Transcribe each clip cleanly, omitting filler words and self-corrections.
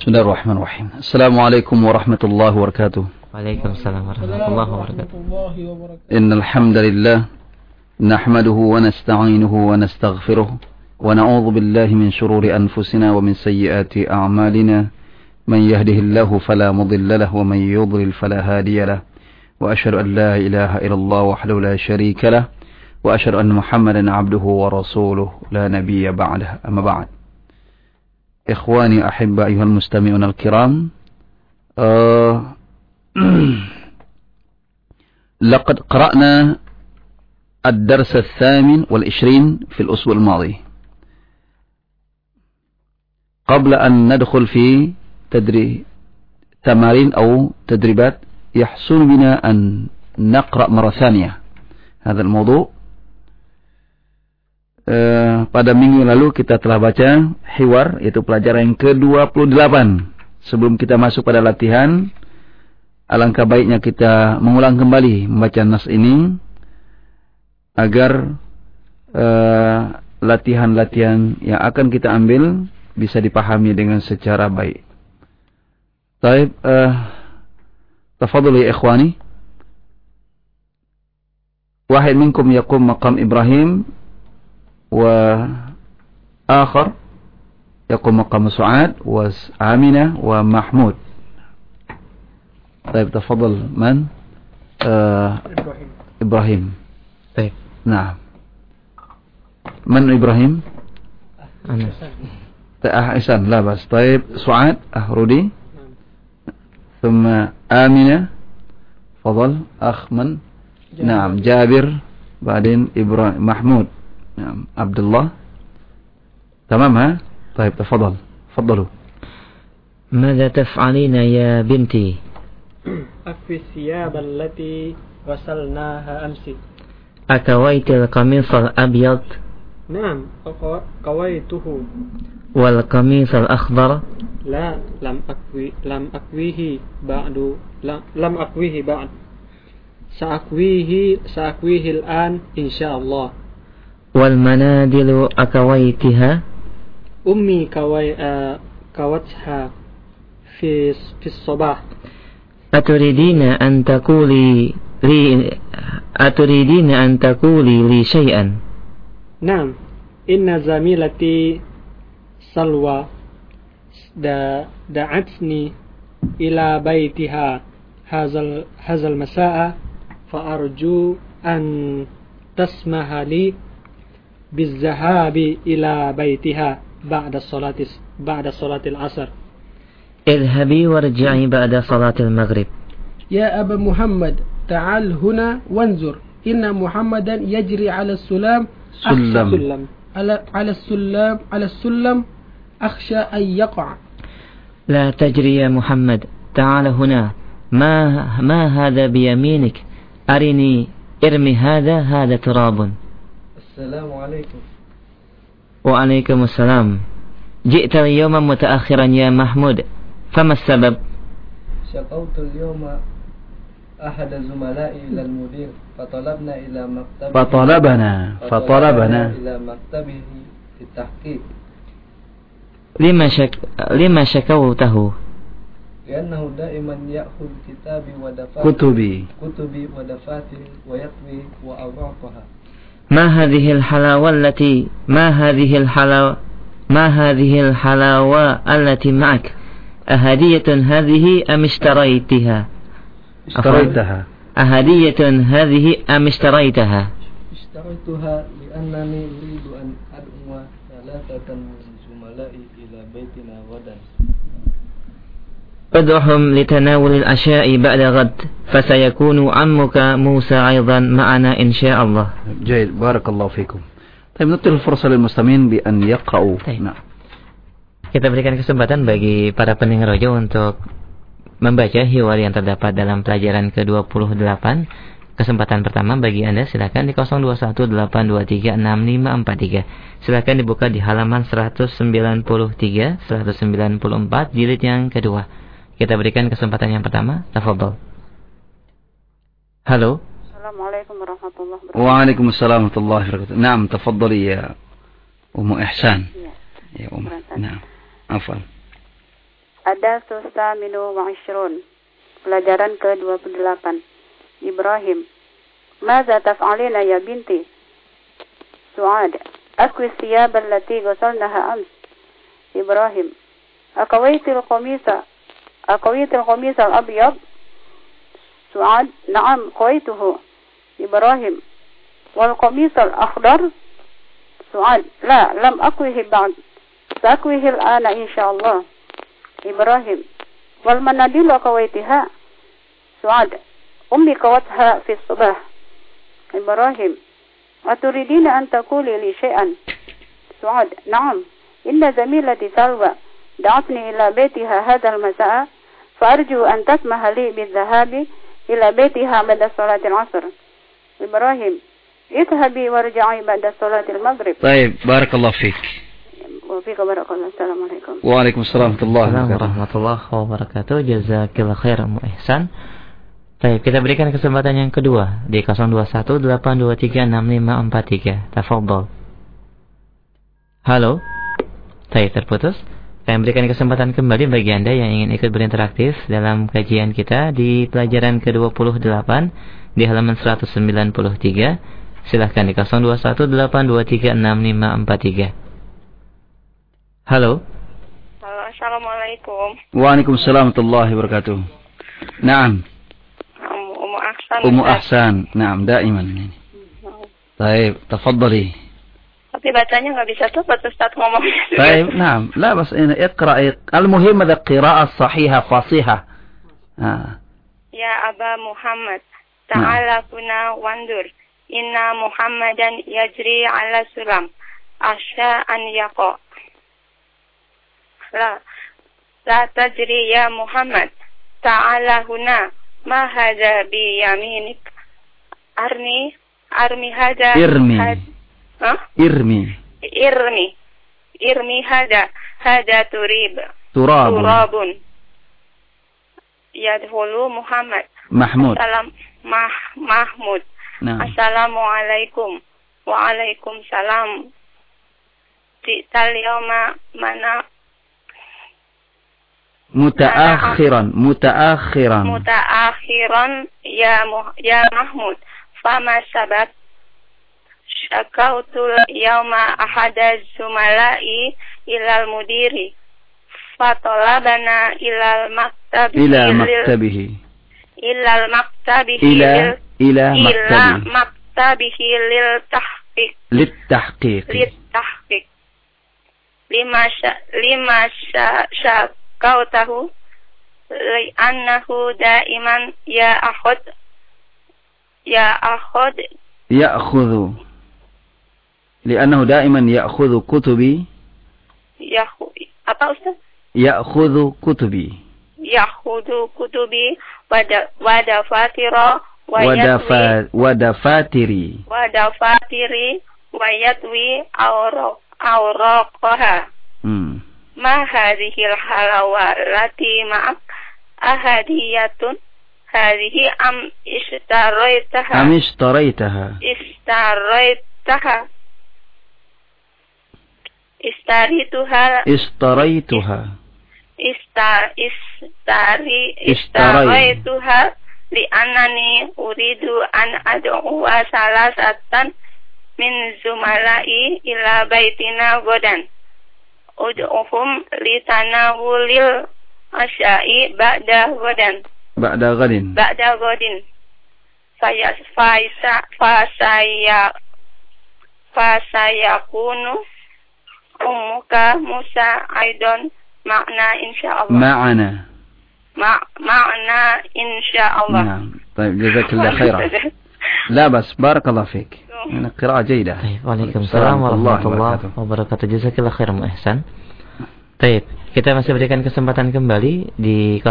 Bismillahirrahmanirrahim. Assalamualaikum warahmatullahi wabarakatuh. Waalaikumsalam warahmatullahi wabarakatuh. Innal hamdalillah nahmaduhu wa nasta'inuhu wa nastaghfiruh wa na'udzu billahi min shururi anfusina wa min sayyiati a'malina. Man yahdihillahu fala mudilla lahu wa man yudlil fala hadiya lahu. Wa asyhadu an la ilaha illallah wahdahu la syarika lahu wa asyhadu anna Muhammadan 'abduhu wa rasuluhu la nabiyya ba'dahu. Amma ba'd. Ikhwani ahibba ayuhal mustami'un al-kiram, laqad qara'na ad-dars al-thamin wal-20 fi al-usbu' al-madi. Qabla an nadkhul fi tamarin أو تدريبات يحسن بنا أن نقرأ مرة ثانية هذا الموضوع. Pada minggu lalu kita telah baca hiwar, yaitu pelajaran yang ke-28. Sebelum kita masuk pada latihan, alangkah baiknya kita mengulang kembali membaca nas ini agar latihan-latihan yang akan kita ambil bisa dipahami dengan secara baik. Baik, tafadhal ya ikhwani. Wahid minkum yaqum maqam Ibrahim وآخر يقوم مقام سعاد وآمنة ومحمود. طيب تفضل من؟ إبراهيم. طيب نعم. من إبراهيم؟ إحسان لا بس. طيب سعاد رودي ثم آمنة. فضل أخ من؟ نعم جابر بعدين إبراهيم محمود. نعم عبد الله. تمام ها؟ طيب تفضلوا. ماذا تفعلين يا بنتي؟ أكفي الثياب التي غسلناها أمس. أكويت القميص الأبيض؟ نعم كويته. والقميص الأخضر؟ لا لم أكويه بعد. سأكويه الآن إن شاء الله. والمنادل أكويتها؟ أمي كوتها في الصباح. أتريدين أن تقولي لي شيئا؟ نعم، إن زميلتي سلوى دعتني إلى بيتها هذا المساء، فأرجو أن تسمح لي بالذهاب إلى بيتها بعد صلاة العصر. اذهبي وارجعي بعد صلاة المغرب. يا أبا محمد تعال هنا وانظر، إن محمدا يجري على السلم على السلم أخشى أن يقع. لا تجري يا محمد، تعال هنا. ما هذا بيمينك؟ أرني، ارمي هذا تراب. السلام عليكم. وعليكم السلام. جئت اليوم متأخرا يا محمود، فما السبب؟ شكوت اليوم أحد زملائي إلى المدير فطلبنا إلى مكتبه في التحقيق. لما شكوته؟ لأنه دائما يأخذ كتبي ودفاتري ويطوي وأوراقها. ما هذه الحلاوة التي معك؟ أهدية هذه أم اشتريتها؟ أهدية هذه أم اشتريتها؟ اشتريتها لأنني أريد أن أدعو 3 من زملائي إلى بيتنا غدا. ادعهم لتناول العشاء بعد غد، فسيكون عمك موسى أيضا معنا إن شاء الله. جيد، بارك الله فيكم. طيب نترك الفرصة للمستمعين بأن يقرأوا. نعم. Kita berikan kesempatan bagi para pendengar roja untuk membaca hiwar yang terdapat dalam pelajaran ke-28. Kesempatan pertama bagi Anda silakan di 0218236543. Silakan dibuka di halaman 193, 194 jilid yang kedua. Kita berikan kesempatan yang pertama. Tafadhol. Halo. Assalamualaikum warahmatullahi wabarakatuh. Waalaikumsalam warahmatullahi wabarakatuh. Naam, tafadhali ya Ummu Ihsan. Ya. Ya Ummu. Naam. Afwan. Ad-darsu tsaminu wa 'ishrun. Pelajaran ke-28. Ibrahim. Madza taf'alina ya binti? Su'ad. Akwi thiyab allati ghasalnaha ams. Ibrahim. Akawitil qamisa al-abyad? Su'ad. Na'am, qawaituhu. Ibrahim. Wal qamis al-akhdar? Su'ad. La, lam akwihi ba'd. Sa'akwihi al-ana insyaallah. Ibrahim. Wal manadilu kawaitiha? Su'ad. Ummi kawatha fi subah. Ibrahim. Aturidina an taquli li syai'an? Su'ad. Na'am. Inna zamilati Salwa da'atni ila baitiha hadha al-masa'a فأرجو أن تسمح لي بالذهاب إلى بيتها بعد صلاة العصر. إبراهيم. اذهبي وارجعي بعد صلاة المغرب. طيب بارك الله فيك. وفيك بارك الله. السلام عليكم. وعليكم السلام ورحمة الله وبركاته. Jazakillah khairan muihsan. Baik, kita berikan kesempatan yang kedua di 0218236543. Tafadhol. Halo. Baik, terputus. Saya berikan kesempatan kembali bagi Anda yang ingin ikut berinteraktif dalam kajian kita di pelajaran ke-28 di halaman 193. Silahkan di 0218236543. Halo. Halo, assalamualaikum. Waalaikumsalam warahmatullahi wabarakatuh. Naam. Ummu Ahsan. Ummu Ahsan. Naam, daiman. Baik, tafadhali. Tapi bacanya nggak bisa cepat Ustaz ngomongnya. Baik, naam. La bas ina iqra. Al-muhim ada qira'ah sahihah fasihah. Ya Aba Muhammad, ta'ala kuna wandur. Inna Muhammadan yajri ala sulam. Asya an yaqa. La tajri ya Muhammad. Ta'ala huna. Ma hadha bi yaminik. Armi hadha. Irmi. Irmi hada turabun yadkhulu Muhammad Mahmud Mahmud. Assalamualaikum. Waalaikumsalam. Ji'tal yawma mana mutaakhiran ya Mahmud. Fama sabab Syakautul yawma ahada zumala'i ilal mudiri fatolabana ilal maktabihi lil tahqiq lima syakautahu li'annahu daiman ya'khudhu li'annahu daiman ya'khudhu kutubi. Apa Ustaz? Ya'khudhu kutubi wadafatiri wa yatwi awraqaha. Ma hadhil halawati ma'ak ahadiyatun hadhihi am ishtaraitaha Istaraytuha li'annani uridu an ad'u salasatan min zumala'i ila baitina godan. Ud'uhum litanawulil asya'i ba'da godin. Fasayakunu ummuka Musa aidon makna insyaallah. Ma'na insyaallah. Naam. Baik, jazakallah khairan. La bas, barakallahu fik. Ini qiraah jaydah. Waalaikumsalam warahmatullahi wabarakatuh. Jazakallah khairan muihsan. Baik, kita masih berikan kesempatan kembali di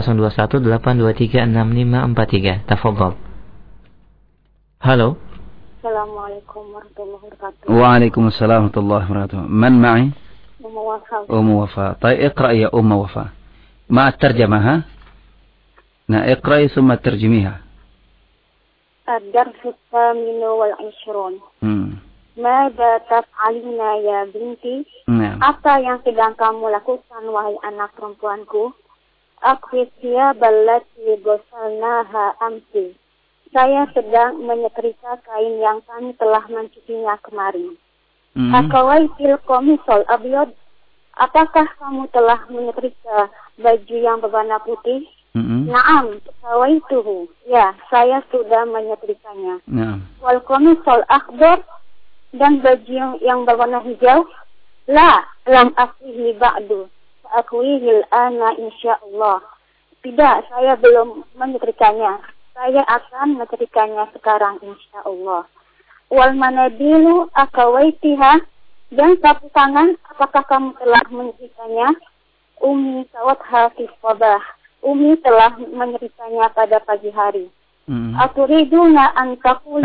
0218236543. Tafadhol. Halo. Assalamualaikum warahmatullahi wabarakatuh. Waalaikumsalam warahmatullahi wabarakatuh. Man ma'i? أم وفاء. طيب اقرأي يا أم وفاء مع الترجمة. ها اقرأي ثم ترجميها. الدرس الثامن والعشرون. Mada taf'alina ya binti? Apa yang sedang kamu lakukan wahai anak perempuanku? akwi thiyabal lati ghasalnaha amsi. Saya sedang menyetrika kain yang kami telah mencucinya kemarin. Akawaitil qamisal abyad. Apakah kamu telah menyetrika baju yang berwarna putih? Naam, sawaituhu. Ya, saya sudah menyetrikanya. Wal qamisal akhdar, dan baju yang berwarna hijau? La, lam akwihi ba'du. Sa'akwihil ana insyaallah. Tidak, saya belum menyetrikanya. Saya akan menyetrikanya sekarang insyaallah. Wal manadilu akawaitiha, dan sapu tangan, apakah kamu telah menyetrikanya? Umi sawatha fi sabah. Umi telah menyetrikanya pada pagi hari. Aturidina an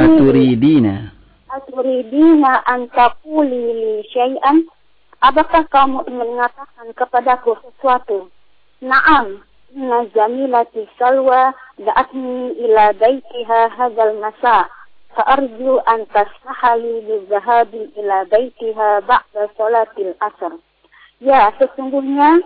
taquli li syai'an. Apakah kamu ingin mengatakan kepadaku sesuatu? Naam, inna jamilati salwa da'atni ila baitiha hadzal masa. Fa'arju an tasmahali bizahabi ila baitiha ba'da salatil asr. Ya, sesungguhnya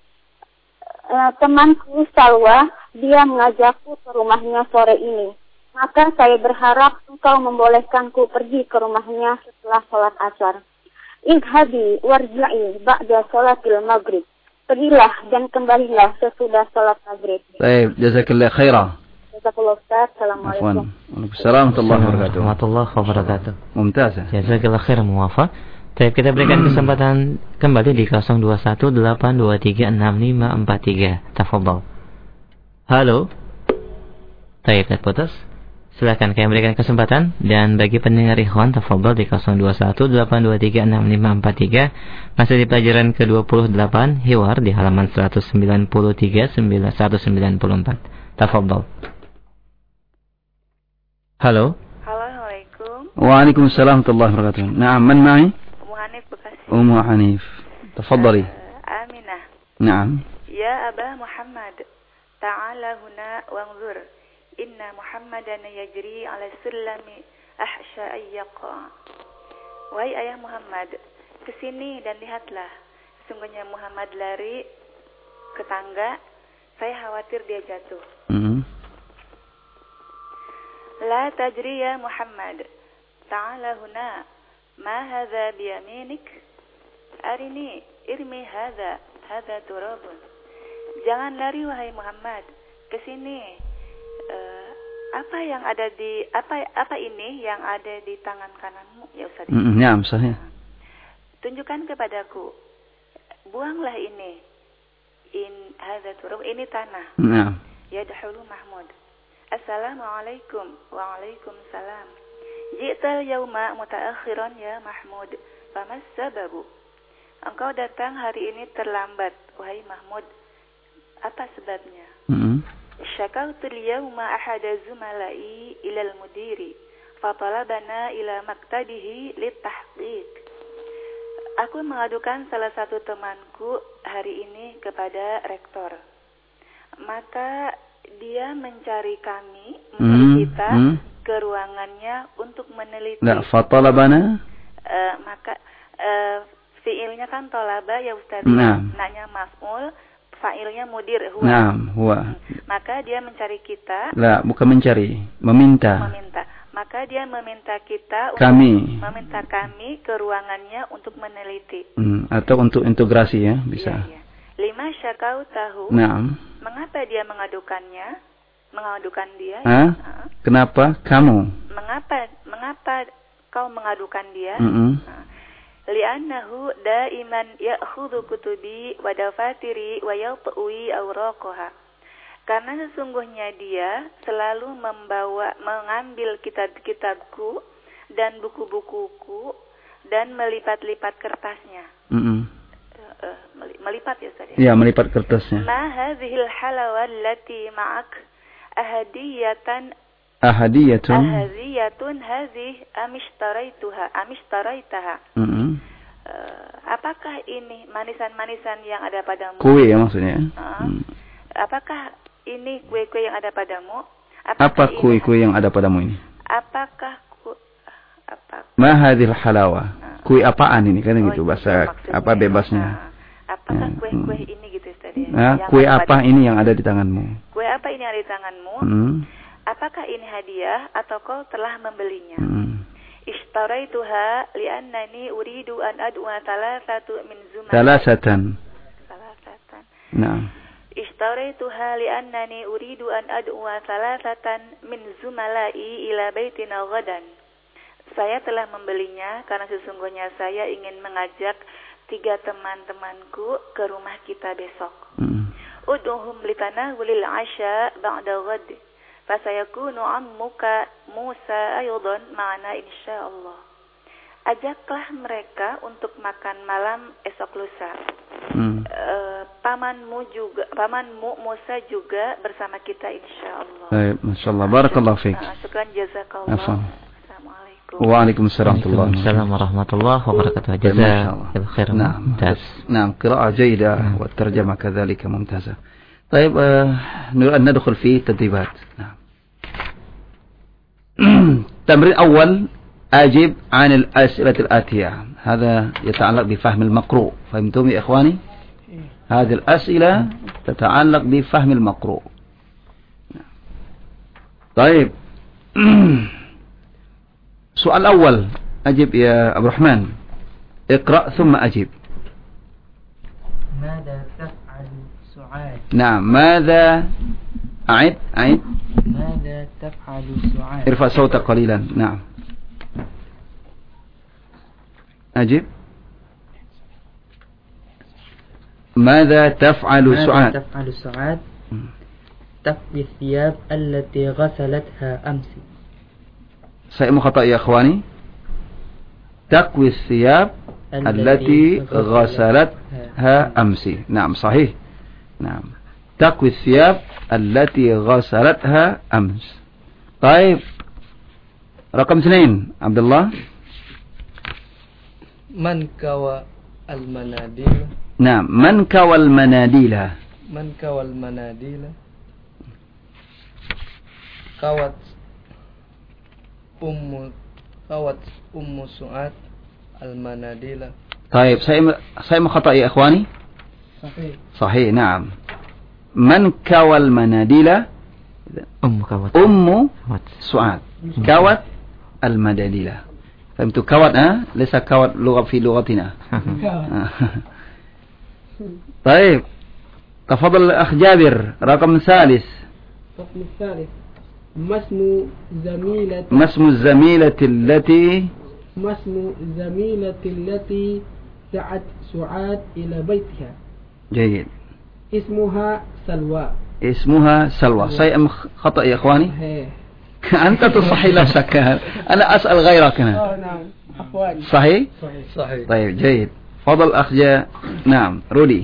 temanku Salwa, dia mengajakku ke rumahnya sore ini. Maka saya berharap engkau membolehkanku pergi ke rumahnya setelah salat asar. Idhabi warja'i ba'da salatil maghrib. Pergilah dan kembalilah sesudah salat maghrib. Baik, jazakallah khairah. Jazakallah Ustaz. Assalamualaikum. Waalaikumsalam warahmatullahi wabarakatuh. Mumtaz. Jazakallah khair muwafaq. Baik, kita berikan kesempatan kembali di 0218236543. Tafadhol. Halo. Baik, terputus. Silakan kami berikan kesempatan, dan bagi pendengar ikhwan tafadhol di 0218236543 masih di pelajaran ke-28 Hiwar di halaman 193-194. Tafadhol. Halo. Assalamualaikum. Waalaikumsalam warahmatullahi wabarakatuh. Naam, man ma'i? Ummu Hanif Bekasi. Ummu Hanif. Tafadhali. Aminah. Naam. Ya Aba Muhammad, ta'ala huna wanzur. Inna Muhammadan yajri ala sulami ahsha ayyaqa. Wahai ayah Muhammad, kesini dan lihatlah. Sungguhnya Muhammad lari ke tangga. Saya khawatir dia jatuh. La tajri ya Muhammad. Ta'ala huna. Ma hadha biyaminik? Arini irmi hadha. Hadha turabun. Jangan lari wahai Muhammad. Kesini. Apa yang ada di apa ini yang ada di tangan kananmu ya Ustaz? Naam, sahih. Tunjukkan kepadaku. Buanglah ini. In hadza turab, ini tanah. Naam. Yadhulu Mahmud. Assalamualaikum. Waalaikumsalam. Ji'tal yauma mutaakhiran ya Mahmud. Famas sababu? Engkau datang hari ini terlambat wahai Mahmud. Apa sebabnya? Syakautul yawma ahada zumalai ilal mudiri fatalabana ila maktabihi litahqiq. Aku mengadukan salah satu temanku hari ini kepada rektor. Maka dia mencari kami, kita ke ruangannya untuk meneliti. Nah, fatalabana? Maka fiilnya kan tolaba ya Ustaz. Nanya maf'ul. Fa'ilnya mudir huwa. Naam, huwa. Maka dia mencari kita. La, bukan mencari, meminta. Maka dia meminta kita meminta kami ke ruangannya untuk meneliti. Atau untuk integrasi ya, bisa. Iya. Lima syakau tahu. Naam. Mengapa dia mengadukan dia? Kenapa kamu? Mengapa kau mengadukan dia? Li'annahu daiman ya'khudhu kutubi wa dafatiri wa yatwi awraqaha. Karena sesungguhnya dia selalu mengambil kitab-kitabku dan buku-bukuku dan melipat-lipat kertasnya. Melipat ya Ustaz? Ya, melipat kertasnya. Ma hadhil halawa allati ma'ak ahadiyatun hadhih amishtaraytaha. Apakah ini manisan-manisan yang ada padamu? Kue ya maksudnya. Apakah ini kue-kue yang ada padamu? Apa kue-kue yang ada padamu ini? Apakah Ma hadhil halawa? Kue apaan ini kan gitu bahasa apa bebasnya? Apakah kue-kue ini gitu Ustaz? Kue apa ini yang ada di tanganmu? Kue apa ini yang ada di tanganmu? Apakah ini hadiah atau kau telah membelinya? Ishtaraituha li'annani uridu an ad'ua thalathatan min zumalai. Thalathatan. Nah. Ishtaraituha li'annani uridu an ad'ua thalathatan min zumalai ila baitina ghadan. Saya telah membelinya karena sesungguhnya saya ingin mengajak 3 teman-temanku ke rumah kita besok. Ud'uhum litanawulil 'asha ba'da ghad. Fasayakunu 'ammuka Musa aydan ma'ana insyaallah. Ajaklah mereka untuk makan malam esok lusa. Pamanmu Musa juga bersama kita insyaallah. Baik, masyaallah. Barakallahu fiik. Syukran jazakallah. Assalamualaikum. Waalaikumsalam warahmatullahi wabarakatuh. Jazakallahu khairan. نعم قراءة جيدة والترجمة كذلك ممتازة. طيب نريد أن ندخل في تدريبات. نعم. تمرين أول أجب عن الأسئلة الآتية. هذا يتعلق بفهم المقروء. فهمتم يا إخواني؟ هذه الأسئلة تتعلق بفهم المقروء. طيب سؤال أول أجب يا أبو الرحمن. اقرأ ثم أجب. ماذا تفعل سعاد؟ نعم ماذا أعد ماذا تفعل سعاد؟ ارفع صوتك قليلا. نعم أجب. ماذا تفعل سعاد؟ ماذا تفعل سعاد؟ تكوي الثياب التي غسلتها أمس. saya خطأ يا أخواني. تكوي الثياب التي غسلتها أمس. نعم صحيح. نعم تكوي الثياب التي غسلتها أمس. طيب رقم 2 عبد الله. من كوى المناديل؟ نعم من كوى المناديل؟ من كوى المناديل؟ كوت أم سعاد المناديل. طيب saya خطأ يا إخواني. صحيح نعم. من كوى المناديل؟ أم سعاد كوت المناديل. فهمتوا كوت؟ ليس كوت لغة في لغتنا. طيب تفضل الأخ جابر. رقم 3. الرقم الثالث ما اسم الزميلة التي دعت سعاد إلى بيتها؟ جيد. اسمها سلوى. شيء خطأ يا إخواني. أنت تصحي نفسك. أنا أسأل غيرك هنا. نعم عفوا. صحيح. طيب جيد. فضل أخ نعم رودي.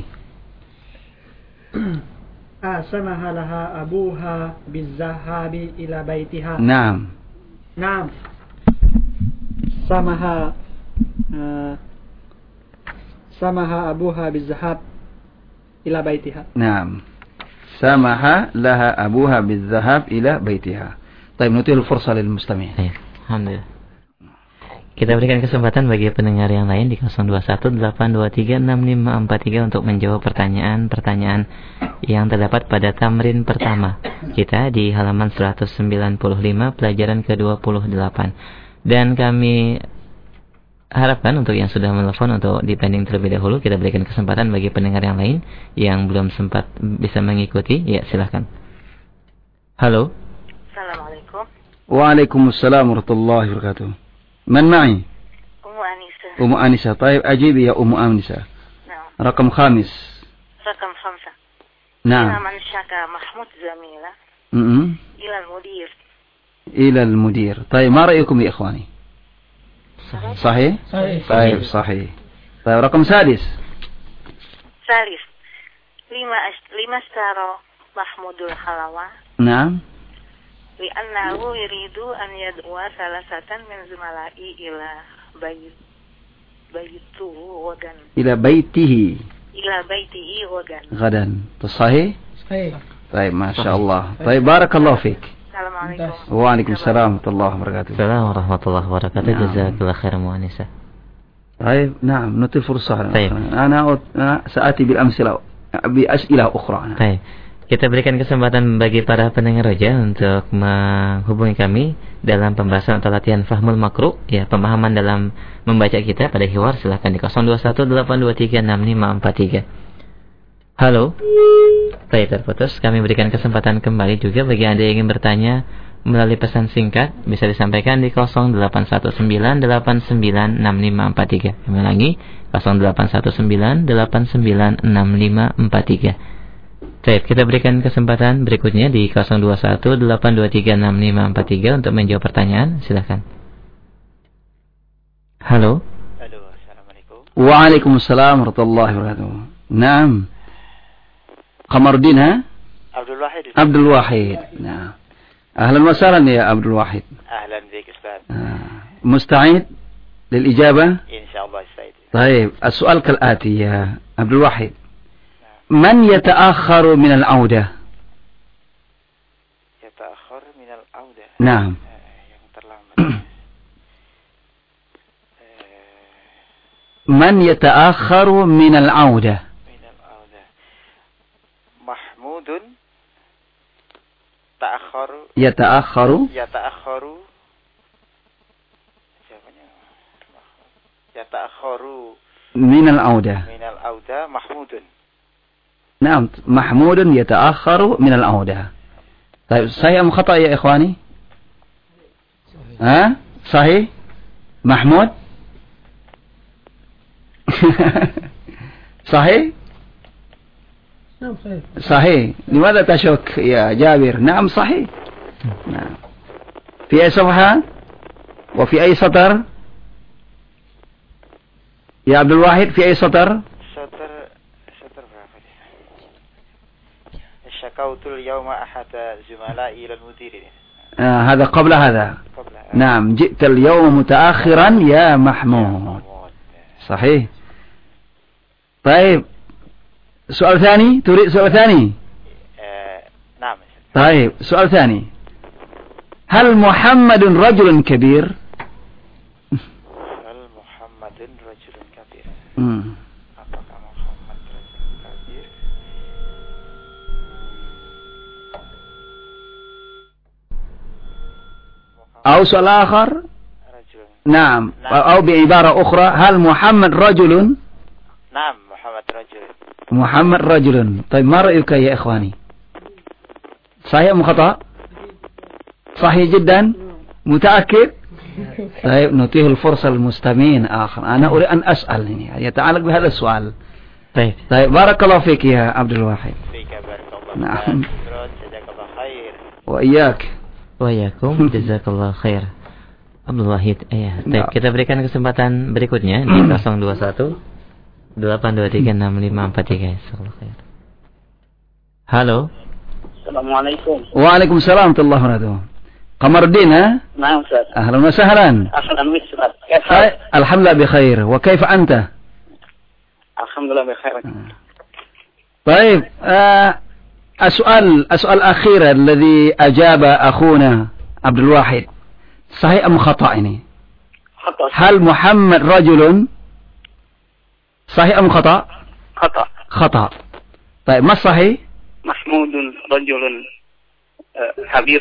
سمح لها أبوها بالذهاب إلى بيتها. نعم سمح أبوها بالذهاب إلى بيتها. نعم سمح لها أبوها بالذهاب إلى بيتها. طيب نتيح الفرصة للمستمع. Alhamdulillah. Kita berikan kesempatan bagi pendengar yang lain di 0218236543 untuk menjawab pertanyaan-pertanyaan yang terdapat pada tamrin pertama kita di halaman 195 pelajaran ke-28. Dan kami harapkan untuk yang sudah menelpon untuk dipending terlebih dahulu. Kita berikan kesempatan bagi pendengar yang lain yang belum sempat bisa mengikuti. Ya, silahkan. Halo. Assalamualaikum. Waalaikumsalam warahmatullahi wabarakatuh. من معي؟ أم أنسة. طيب أجيبي يا أم أنسة. نعم. رقم 5. رقم 5. نعم. من شكى محمود زميلة إلى المدير. طيب ما رأيكم يا إخواني؟ صحيح. طيب صحيح. طيب رقم 6. لما اشترى محمود الحلوى؟ نعم. لأنه يريد أن يدعو 3 من زملائي إلى بيته غدا. صحيح. طيب ما شاء الله. طيب بارك الله فيك. Assalamualaikum. Waalaikumsalam warahmatullahi wabarakatuh. Assalamualaikum warahmatullahi wabarakatuh. Jazakallahu khairan mu'anisa. طيب نعم نعطي فرصة. طيب. أنا سآتي بالأمثلة بأسئلة أخرى. Baik. Kita berikan kesempatan bagi para pendengar Roja untuk menghubungi kami dalam pembahasan atau latihan Fahmul Makruh, ya, pemahaman dalam membaca kita pada hiwar. Silakan di 0218236543. Halo. Baik, terputus. Kami berikan kesempatan kembali juga bagi Anda yang ingin bertanya melalui pesan singkat, bisa disampaikan di 0819896543. Kami ulangi, 0819896543. Baik, kita berikan kesempatan berikutnya di 0218236543 untuk menjawab pertanyaan. Silakan. Halo. Halo, assalamualaikum. Waalaikumsalam warahmatullahi wabarakatuh. Naam. Qamaruddin, ha? Abdul Wahid. Abdul Wahid. Nah. Ahlan wa sahlan ya Abdul Wahid. Ahlan bik Ustaz. مستعد للإجابة؟ إن شاء الله سعيد. طيب السؤال كالآتي يا عبد الواحد. من يتأخر من العودة؟ يتأخر من العودة. نعم. yang terlambat. من يتأخر من العودة؟ من العودة. محمود تأخر. يتأخر. يتأخر. يتأخر من العودة. من العودة محمود. نعم، محمود يتأخر من العودة. طيب صحيح أم خطأ يا إخواني؟ ها؟ صحيح؟ محمود؟ صحيح؟ نعم صحيح. صحيح. لماذا تشك يا جابر؟ نعم صحيح. نعم. في أي صفحة؟ وفي أي سطر؟ يا عبد الواحد في أي سطر؟ سطر berapa dia? شكوت اليوم أحد زملائي إلى المدير. هذا قبل هذا. قبل. نعم، جئت اليوم متأخرا يا محمود. صحيح. طيب سؤال ثاني، تريد سؤال ثاني؟ نعم. طيب سؤال ثاني، هل محمد رجل كبير؟ هل محمد رجل كبير؟ apakah Muhammad rajul kabir? أو سؤال آخر؟ رجل. نعم. أو بعبارة أخرى، هل محمد رجل؟ نعم محمد رجل. محمد رجل. طيب ما رأيك يا إخواني؟ صحيح أم خطأ؟ صحيح جدا. متأكد؟ طيب نعطيه الفرصة للمستمعين آخر. أنا أريد أن أسأل يتعلق بهذا السؤال. طيب بارك الله فيك يا عبد الواحد. فيك بارك الله. نعم. جزاك الله خير. وإياك. Wa'alaikum jazakallahu khair. Abdul Wahid. Baik, kita berikan kesempatan berikutnya di 021 8236543. Jazakallahu khair. Halo. Assalamualaikum. Waalaikumsalam warahmatullahi wabarakatuh. Qamaruddin, ha? نعم أستاذ. أهلا وسهلا. أهلا وسهلا. كيف حالك؟ الحمد لله بخير. وكيف أنت؟ الحمد لله بخير. طيب السؤال الأخير الذي أجاب أخونا عبد الواحد صحيح أم خطأ؟ خطأ. هل محمد رجل؟ صحيح أم خطأ؟ خطأ. خطأ. طيب ما الصحيح؟ محمود رجل كبير.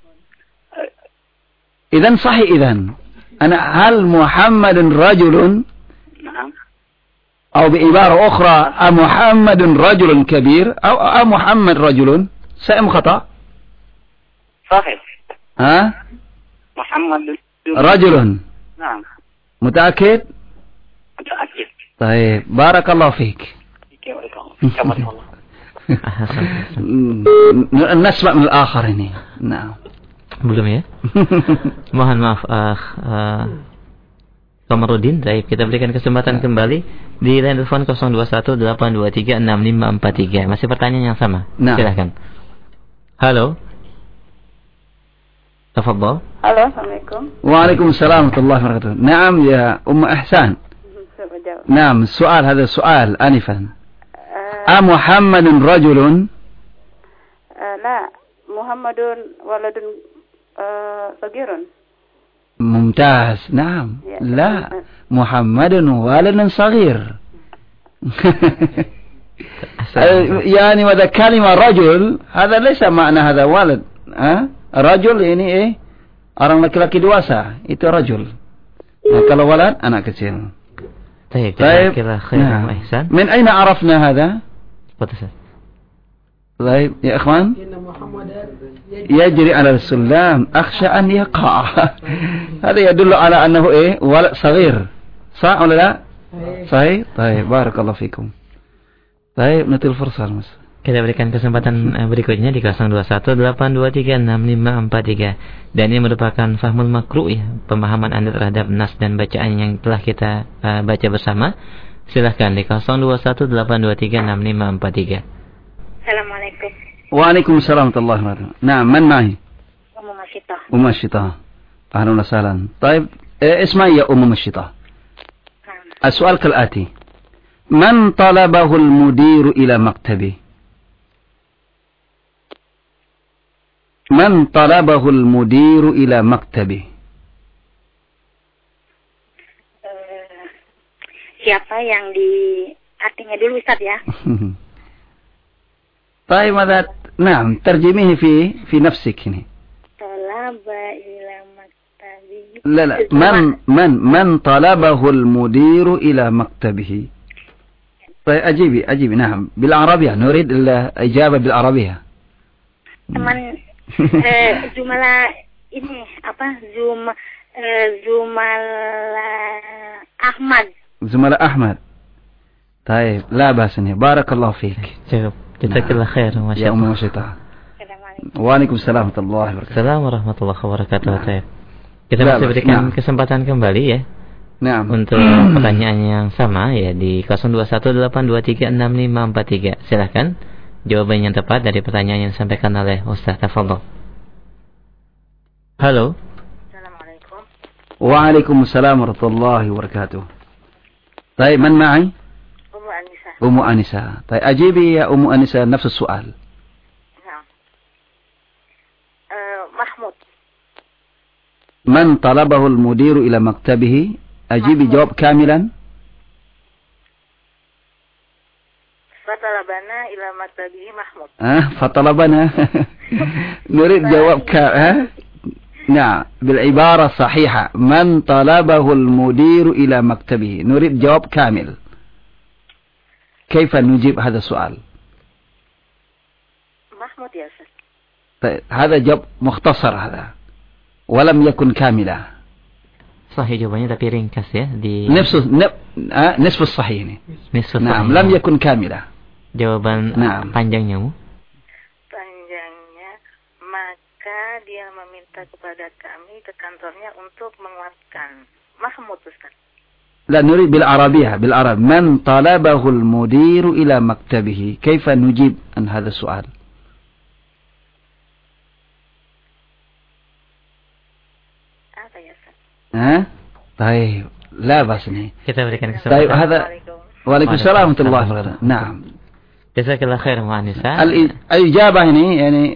إذن صحيح. إذن هل محمد رجل؟ نعم. أو بعبارة أخرى أمحمد رجل كبير أو أمحمد رجل؟ صحيح أم خطأ؟ صحيح. ها؟ محمد رجل. نعم. متأكد؟ متأكد. طيب بارك الله فيك. نسمع من الآخر ini. Nah. Belum ya? Mohon maaf Qamaruddin. Baik, kita berikan kesempatan kembali di line telepon 0218236543. Masih pertanyaan yang sama. Nah. Silakan. Halo. Tafadhal. Halo, Assalamualaikum. Waalaikumsalam warahmatullahi wabarakatuh. Naam ya Ihsan. نعم السؤال هذا سؤال آنفا أمحمد رجل؟ لا محمد ولد صغير. ممتاز. نعم لا محمد ولد صغير. يعني وذا كلمة رجل هذا ليس معنى هذا ولد. Rajul ini orang laki-laki dewasa, itu rajul. Nah, kalau walad anak kecil. طيب. من أين عرفنا هذا؟ طيب يا إخوان يجري على السلام أخشى أن يقع. هذا يدل على أنه ولد صغير صح ولا لا؟ صحيح. طيب بارك الله فيكم. طيب نتيل فرصة المس. Kita berikan kesempatan berikutnya di 0218236543 dan ini merupakan fahmul makru ya, pemahaman Anda terhadap nas dan bacaan yang telah kita baca bersama. Silahkan di 0218236543. Assalamualaikum. Waalaikumsalam warahmatullahi wabarakatuh. Nah, man mahi? Ummu Masyitah. Ummu Masyitah. Ahlan wa sahlan. طيب اسمعي يا أم مشيطة. السؤال كالآتي: من طلبه المدير إلى مكتبه؟ من طلبه المدير إلى مكتبه؟ Siapa yang di artinya dulu Ustaz ya? طيب ماذا نعم ترجميه في نفسك هنا. طلب إلى مكتبه. لا من طلبه المدير إلى مكتبه. طيب أجيبي نعم بالعربية نريد الإجابة بالعربية. Teman Zumala ini apa Zumala Ahmad. طيب لا بأس بارك الله فيك. Jazakallah khair ya Ummu Masyitah. Waalaikumsalam warahmatullahi wabarakatuh. Assalamualaikum warahmatullahi wabarakatuh. Kita masih berikan kesempatan kembali ya. Nah. Untuk pertanyaan yang sama ya di 0218236543. Silakan jawaban yang tepat dari pertanyaan yang disampaikan oleh Ustaz. Tafadhol. Halo. Assalamualaikum. Waalaikumsalam warahmatullahi wabarakatuh. طيب من معي؟ أم أنسة. طيب أجيبي يا أم أنسة نفس السؤال. نعم. محمود. من طلبه المدير إلى مكتبه؟ أجيبي جواب كاملا. فطلبنا إلى مكتبه محمود. فطلبنا. نريد جواب نعم بالعبارة الصحيحة. من طلبه المدير إلى مكتبه. نريد جواب كامل. كيف نجيب هذا السؤال؟ محمود يا أستاذ. طيب هذا جواب مختصر هذا ولم يكن كاملا. صحيح jawabannya tapi ringkas ya di نصف الصحيح ini. نعم لم يكن كاملا. Jawaban panjangnya mu? Panjangnya maka dia meminta kepada kami ke kantornya untuk menguatkan. Mahmud Ustaz. لا نريد بالعربية بالعرب. من طلبه المدير إلى مكتبه كيف نجيب عن هذا السؤال؟ apa ya Ustaz? طيب لا بأس. Kita berikan kesempatan. طيب هذا Waalaikumsalam warahmatullahi wabarakatuh. نعم. Jazakallah khair Mu'anisa. الإجابة يعني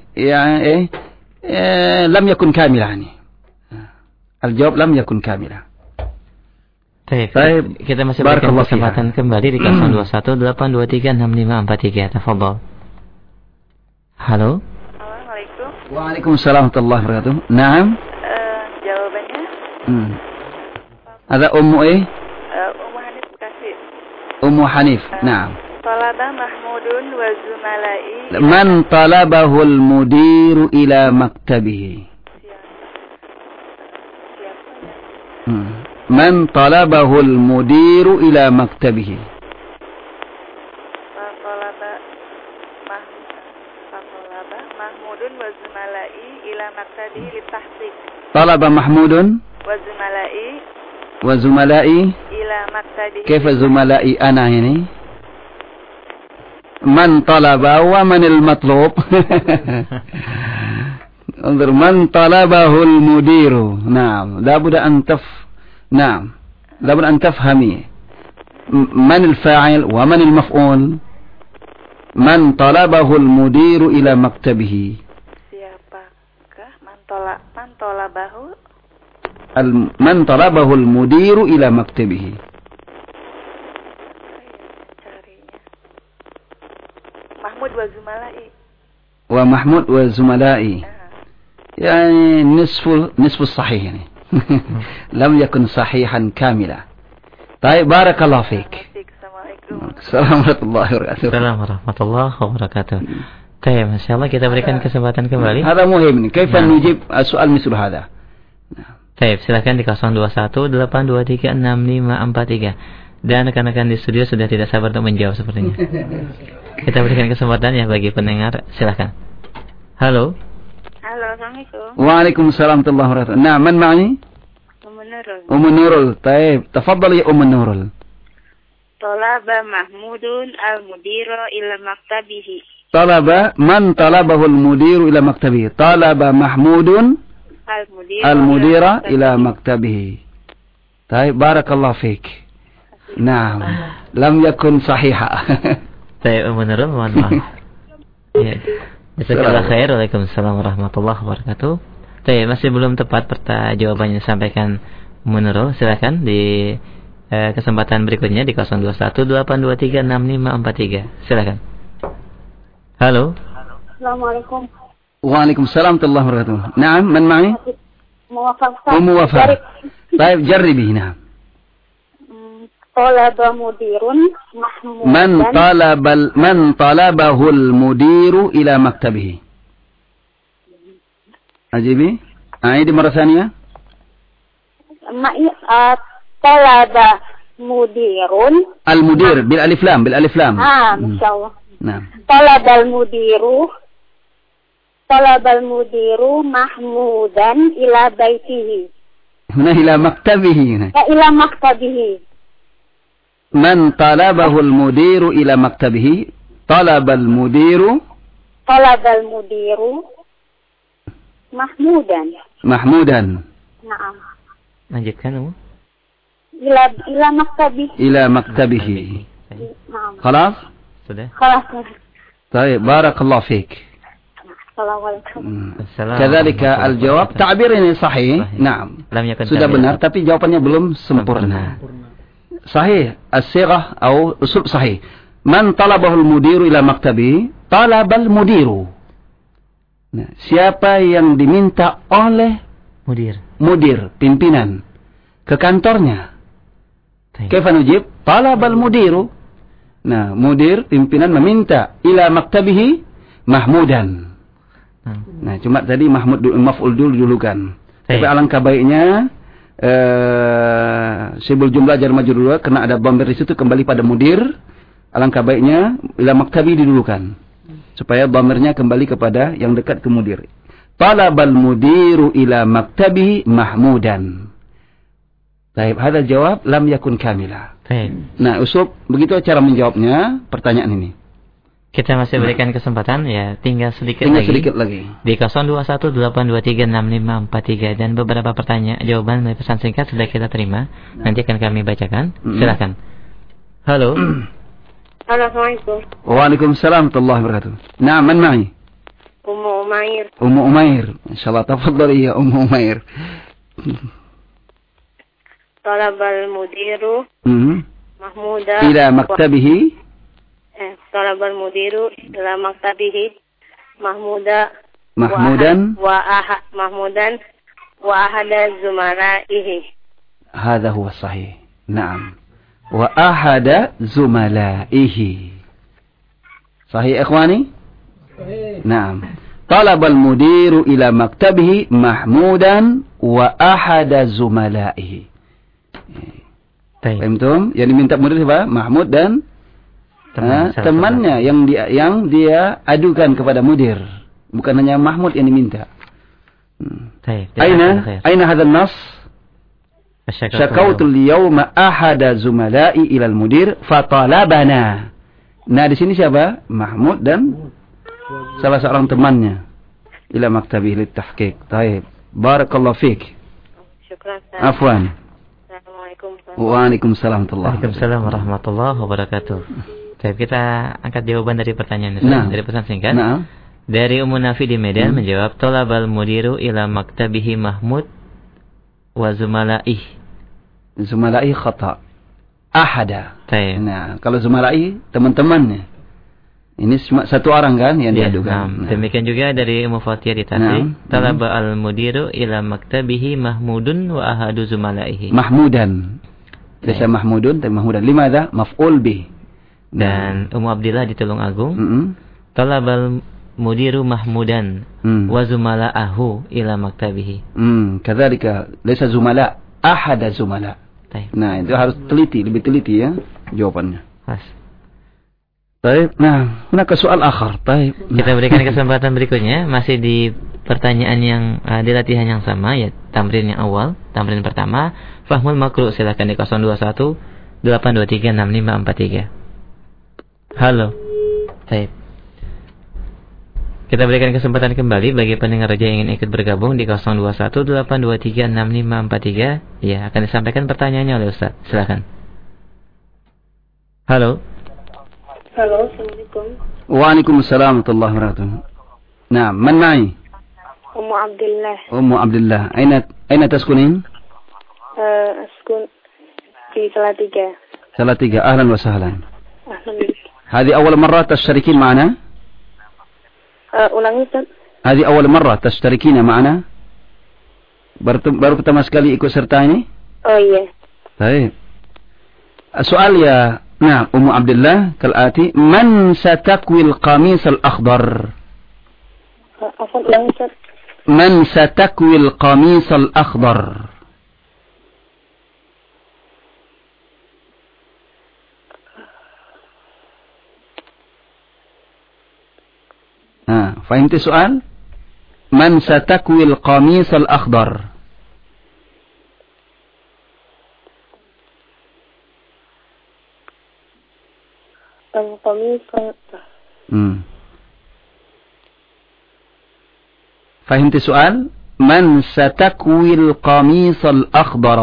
لم يكن كاملة يعني. الجواب لم يكن كاملة. Baik, kita masih berikan kesempatan kembali di 0218236543. Tafadhol. Halo. Assalamualaikum. Waalaikumsalam warahmatullahi wabarakatuh. Naam. Jawabannya? Ada Ummu Ummu Hanif Kasih. Ummu Hanif. Naam. Talaba Mahmudun wa Zumala'i. Man talabahu al-mudiru ila maktabihi. من طلبه المدير إلى مكتبه. طلب محمود وزملائي إلى مكتبه للتحقيق. طلب محمود وزملائي إلى مكتبه. كيف زملائي أنا يعني؟ من طلب ومن المطلوب؟ انظر من طلبه المدير. نعم لابد أن نعم لابد أن تفهمي من الفاعل ومن المفعول. من طلبه المدير إلى مكتبه. Siapakah man talabahu? من طلبه المدير إلى مكتبه. Mahmud wa Zumala'i. Wa Mahmud wa Zumala'i. Yani nisfu sahih yani. Lam yakun sahihan kamila. Baik, barakallahu fiik. Assalamualaikum warahmatullahi wabarakatuh. Baik, masyaallah kita berikan kesempatan kembali. Hada muhim. Kaifa nujib soal misal hada? Baik, silakan di 0218236543. Dan rekan-rekan di studio sudah tidak sabar untuk menjawab sepertinya. Kita berikan kesempatan ya bagi pendengar, silakan. Halo. Halo, Assalamualaikum. Waalaikumsalam warahmatullahi wabarakatuh. Nah, man ma'ani? Ummu Nurul. Taib, tafadhal ya Ummu Nurul. Talaba Mahmudun al-mudira ila maktabihi. Man talabahu al-mudiru ila maktabihi. Talaba Mahmudun al-mudira ila maktabihi. Taib, barakallahu fiik. Naam. Lam yakun sahiha. Taib, Ummu Nurul, mohon maaf. Ya. Jazakallahu khair. Waalaikumsalam warahmatullahi wabarakatuh. Taib, masih belum tepat jawabannya disampaikan Ummu Nurul. Silakan di kesempatan berikutnya di 0218236543. Silakan. Halo. Assalamualaikum. Waalaikumsalam warahmatullahi wabarakatuh. Naam, man ma'i? Ummu Wafa. Taib, jarribi. Naam. Talaba mudirun mahmudan. Man talabahu al-mudiru ila maktabihi. Ajibi. Aidi marah thaniya. Talaba mudirun. Al-mudir bil alif lam. Masyaallah. Naam. Talabal mudiru mahmudan ila baitihi. Huna ila maktabihi. Ila maktabihi. Man talabahu al-mudiru ila maktabihi. Talabal mudiru mahmudan. Naam. Lanjutkan, ila maktabihi. Naam. Khalas? Sudah? Khalas. Baik, barakallahu fiik. Assalamualaikum. Kadzalika al-jawab ta'bir ini sahih. Naam. Sudah benar tapi jawabannya belum sempurna. Sahih, as-sighah atau usul sahih. Man talabahu al-mudiru ila maktabi, talabal mudiru. Nah, siapa yang diminta oleh mudir, pimpinan ke kantornya. Kaifa nujib? Talabal mudiru. Nah, mudir, pimpinan meminta ila maktabihi mahmudan. Nah, cuma tadi Mahmud maf'ul dulu kan. Tapi alangkah baiknya sibul jumlah jar majrur karena ada dhamir di situ kembali pada mudir. Alangkah baiknya ila maktabi didulukan supaya dhamirnya kembali kepada yang dekat ke mudir. Talabal mudiru ila maktabi mahmudan. Baik, hada jawab lam yakun kamila. Nah, usul begitu cara menjawabnya pertanyaan ini. Kita masih berikan kesempatan ya, tinggal sedikit lagi. Di 0218236543 dan beberapa pertanyaan jawaban dari pesan singkat sudah kita terima. Nanti akan kami bacakan. Silakan. Halo. Assalamualaikum. Waalaikumsalam warahmatullahi wabarakatuh. Naam, man ma'i? Ummu Umair. Insyaallah, tafadhali ya Ummu Umair. Talabal mudiru mahmuda ila maktabihi. Talabal mudiru ila maktabihi mahmudan wa ahada zumalaihi. Hadha huwa sahih. Naam. Wa ahada zumalaihi. Sahih ikhwani? Sahih. Naam. Talabal mudiru ila maktabihi mahmudan wa ahada zumalaihi. Paham? Yang diminta mudir siapa? Mahmud dan temannya yang dia adukan kepada mudir, bukan hanya Mahmud yang diminta. Aina hadzal nas? Syakautu al-yawma ahada zumala'i ila al-mudir fatalabana. Nah, di sini siapa? Mahmud dan salah seorang temannya ila maktabi litahqiq. Baik. Barakallahu fiik. Syukran. Afwan. Assalamualaikum. Waalaikumsalam warahmatullahi wabarakatuh. Baik, kita angkat jawaban dari pertanyaan dari pesan singkat. Dari Ummu Nafi di Medan menjawab talabal mudiru ila maktabihi Mahmud wa zumalaih. Zumalaih khata. Ahada. Nah, kalau zumalaih teman-temannya. Ini cuma satu orang kan yang diadukan. Nah. Demikian juga dari Mufatiyah di Tasrif. Talaba al-mudiru ila maktabihi mahmudun wa ahadu zumalaihi. Mahmudan. Desa Mahmudun dan Mahmudan. Limadha? Maf'ul bih. Dan Abdillah di Tulungagung. Talabal mudiru mahmudan wa zumala'ahu ila maktabihi. Kadzalika laysa zumala, ahada zumala. Nah, itu harus teliti, lebih teliti ya jawabannya. Baik, nah, hunaka soal akhar. Baik. Kita berikan kesempatan berikutnya masih di pertanyaan yang di latihan yang sama ya, tamrin yang awal, tamrin pertama, fahmul makruh, silakan di 021 823 6543. Halo. Baik. Kita berikan kesempatan kembali bagi pendengar raja yang ingin ikut bergabung di 021 823 6543. Ya, akan disampaikan pertanyaannya oleh Ustaz. Silakan. Halo. Halo, Assalamualaikum. Waalaikumsalam warahmatullahi wabarakatuh. Nah, man ma'i? Ummu Abdillah. Ummu Abdillah. Aina taskunin? Askun di Salatiga. Salatiga. Ahlan wa sahlan. Ahlan. هذه أول مرة تشتركين معنا؟ ulangi Ustaz. هذه أول مرة تشتركين معنا؟ baru pertama sekali ikut serta ini? Oh iya. Baik. Soal ya. Nah, Ummu Abdillah kalati, man satakwi al-qamis al-akhdar? Apa ulangi Ustaz? Man satakwi al-qamis al-akhdar? فهمت السؤال؟ من ستكوي القميص الأخضر؟ القميص. فهمت السؤال؟ من ستكوي القميص الأخضر؟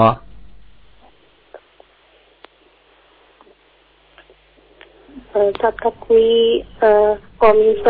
ستكوي قميص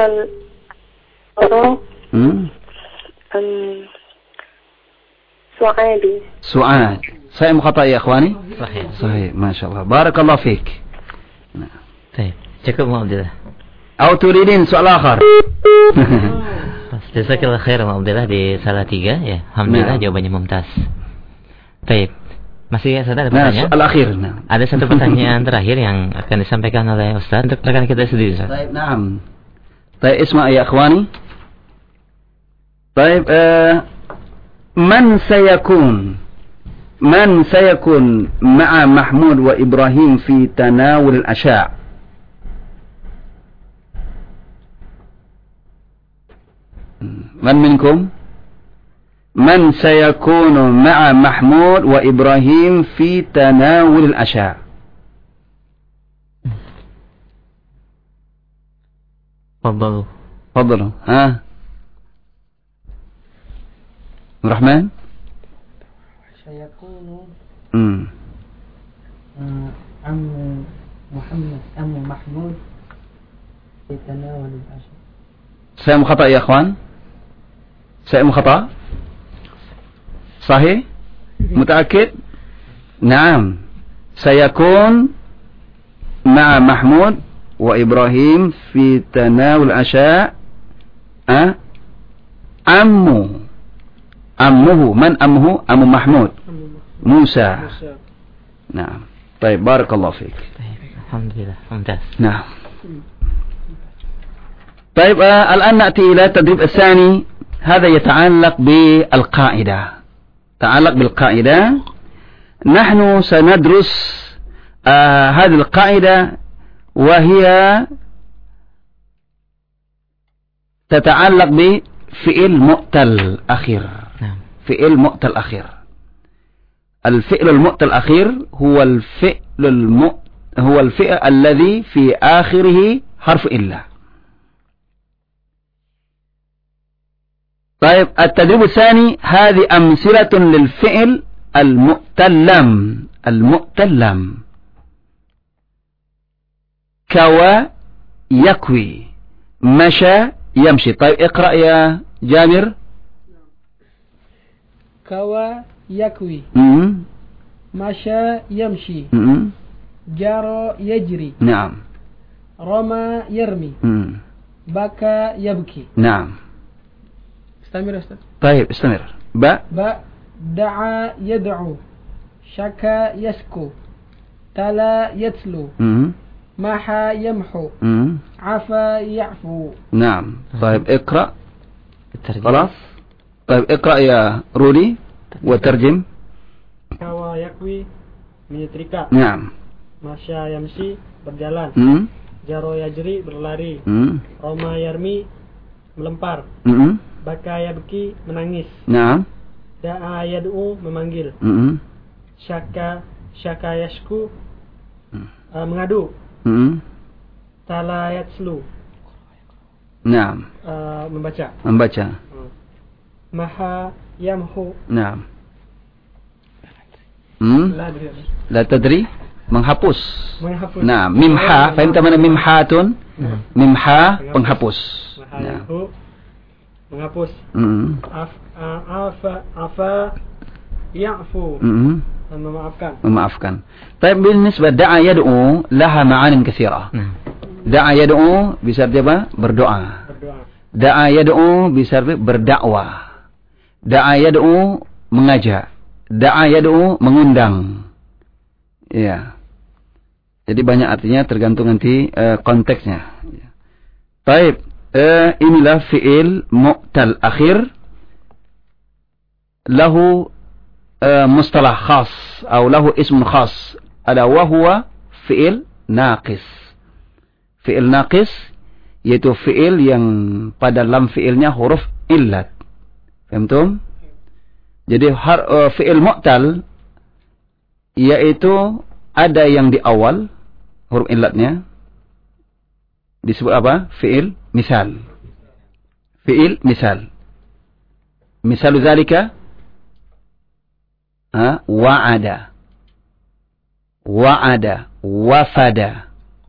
سعاد. صحيح خطأ يا إخواني؟ صحيح ما شاء الله. بارك الله فيك. طيب cukup Abdillah. أو تريدين سؤال آخر؟ Jazakallah khair Abdillah di Salatiga ya. Alhamdulillah jawabannya mumtaz. Baik. Masih ada pertanyaan? Soal akhir. Ada satu pertanyaan terakhir yang akan disampaikan oleh Ustaz untuk rekan kita sendiri. Baik, na'am. Baik, isma' ya ikhwani. Baik, man sayakun ma'a Mahmud wa Ibrahim fi tanawul al-asha'? Man minkum? من سيكون مع محمود وإبراهيم في تناول العشاء؟ تفضلوا. ها الرحمن. سيكون عم محمود في تناول العشاء. سيم خطأ يا أخوان. سيم خطأ. صحيح؟ متأكد؟ نعم. سيكون مع محمود وإبراهيم في تناول العشاء أمه. من أمه؟ أم محمود موسى. نعم. طيب بارك الله فيك. الحمد لله ممتاز. نعم. طيب الآن نأتي إلى التدريب الثاني. هذا يتعلق بالقاعدة. تعلق بالقاعدة. نحن سندرس هذه القاعدة وهي تتعلق بفعل مؤتل أخير. فعل مؤتل أخير. الفعل المؤتل الأخير هو الفعل الذي في آخره حرف إلا. طيب التدريب الثاني هذه أمثلة للفعل المؤتلم. كوى يكوي مشى يمشي. طيب اقرأ يا جابر. كوى يكوي مشى يمشي جرى يجري. نعم. rama yarmi, baka yabki. Naam. Istamir Ustaz. Baik, istamir. Ba da'a yad'u, syaka yasku, tala yatlu, maha yamhu, afa ya'fu. Naam. Baik, iqra. خلاص. طيب اقرأ يا رودي وترجم. Kawa yakwi menyetrika. Naam. Masya yamsi berjalan. Jaro yajri berlari. Roma yarmi melempar. Baka yabki menangis. Naam. Da'a yad'u memanggil. Syaka yashku mengadu. Tala yatslu. Naam. Membaca. Maha yamhu. Naam. La tadri menghapus. Nah, mimha, faham tak mana mimhatun? Mimha penghapus. Maha yamhu menghapus. Afa ya'fu memaafkan. Tapi بالنسبة da'a yad'u laha ma'anin katsira. Da'a yad'u bisa apa? Berdoa. Da'a yad'u bisa berdakwah. Da'a yad'u mengajak. Da'a yad'u mengundang. Ya. Jadi banyak artinya tergantung nanti konteksnya. Baik, inilah fi'il mu'tal akhir lahu mustalah khas atau lahu ism khas. Ada wa huwa fi'il naqis. Fi'il naqis yaitu fi'il yang pada lam fi'ilnya huruf illat. Paham? Jadi fi'il mu'tal yaitu ada yang di awal huruf illatnya disebut apa? Fi'il misal. Fi'il misal. Misalu zalika wa'ada. Wa'ada, wafada.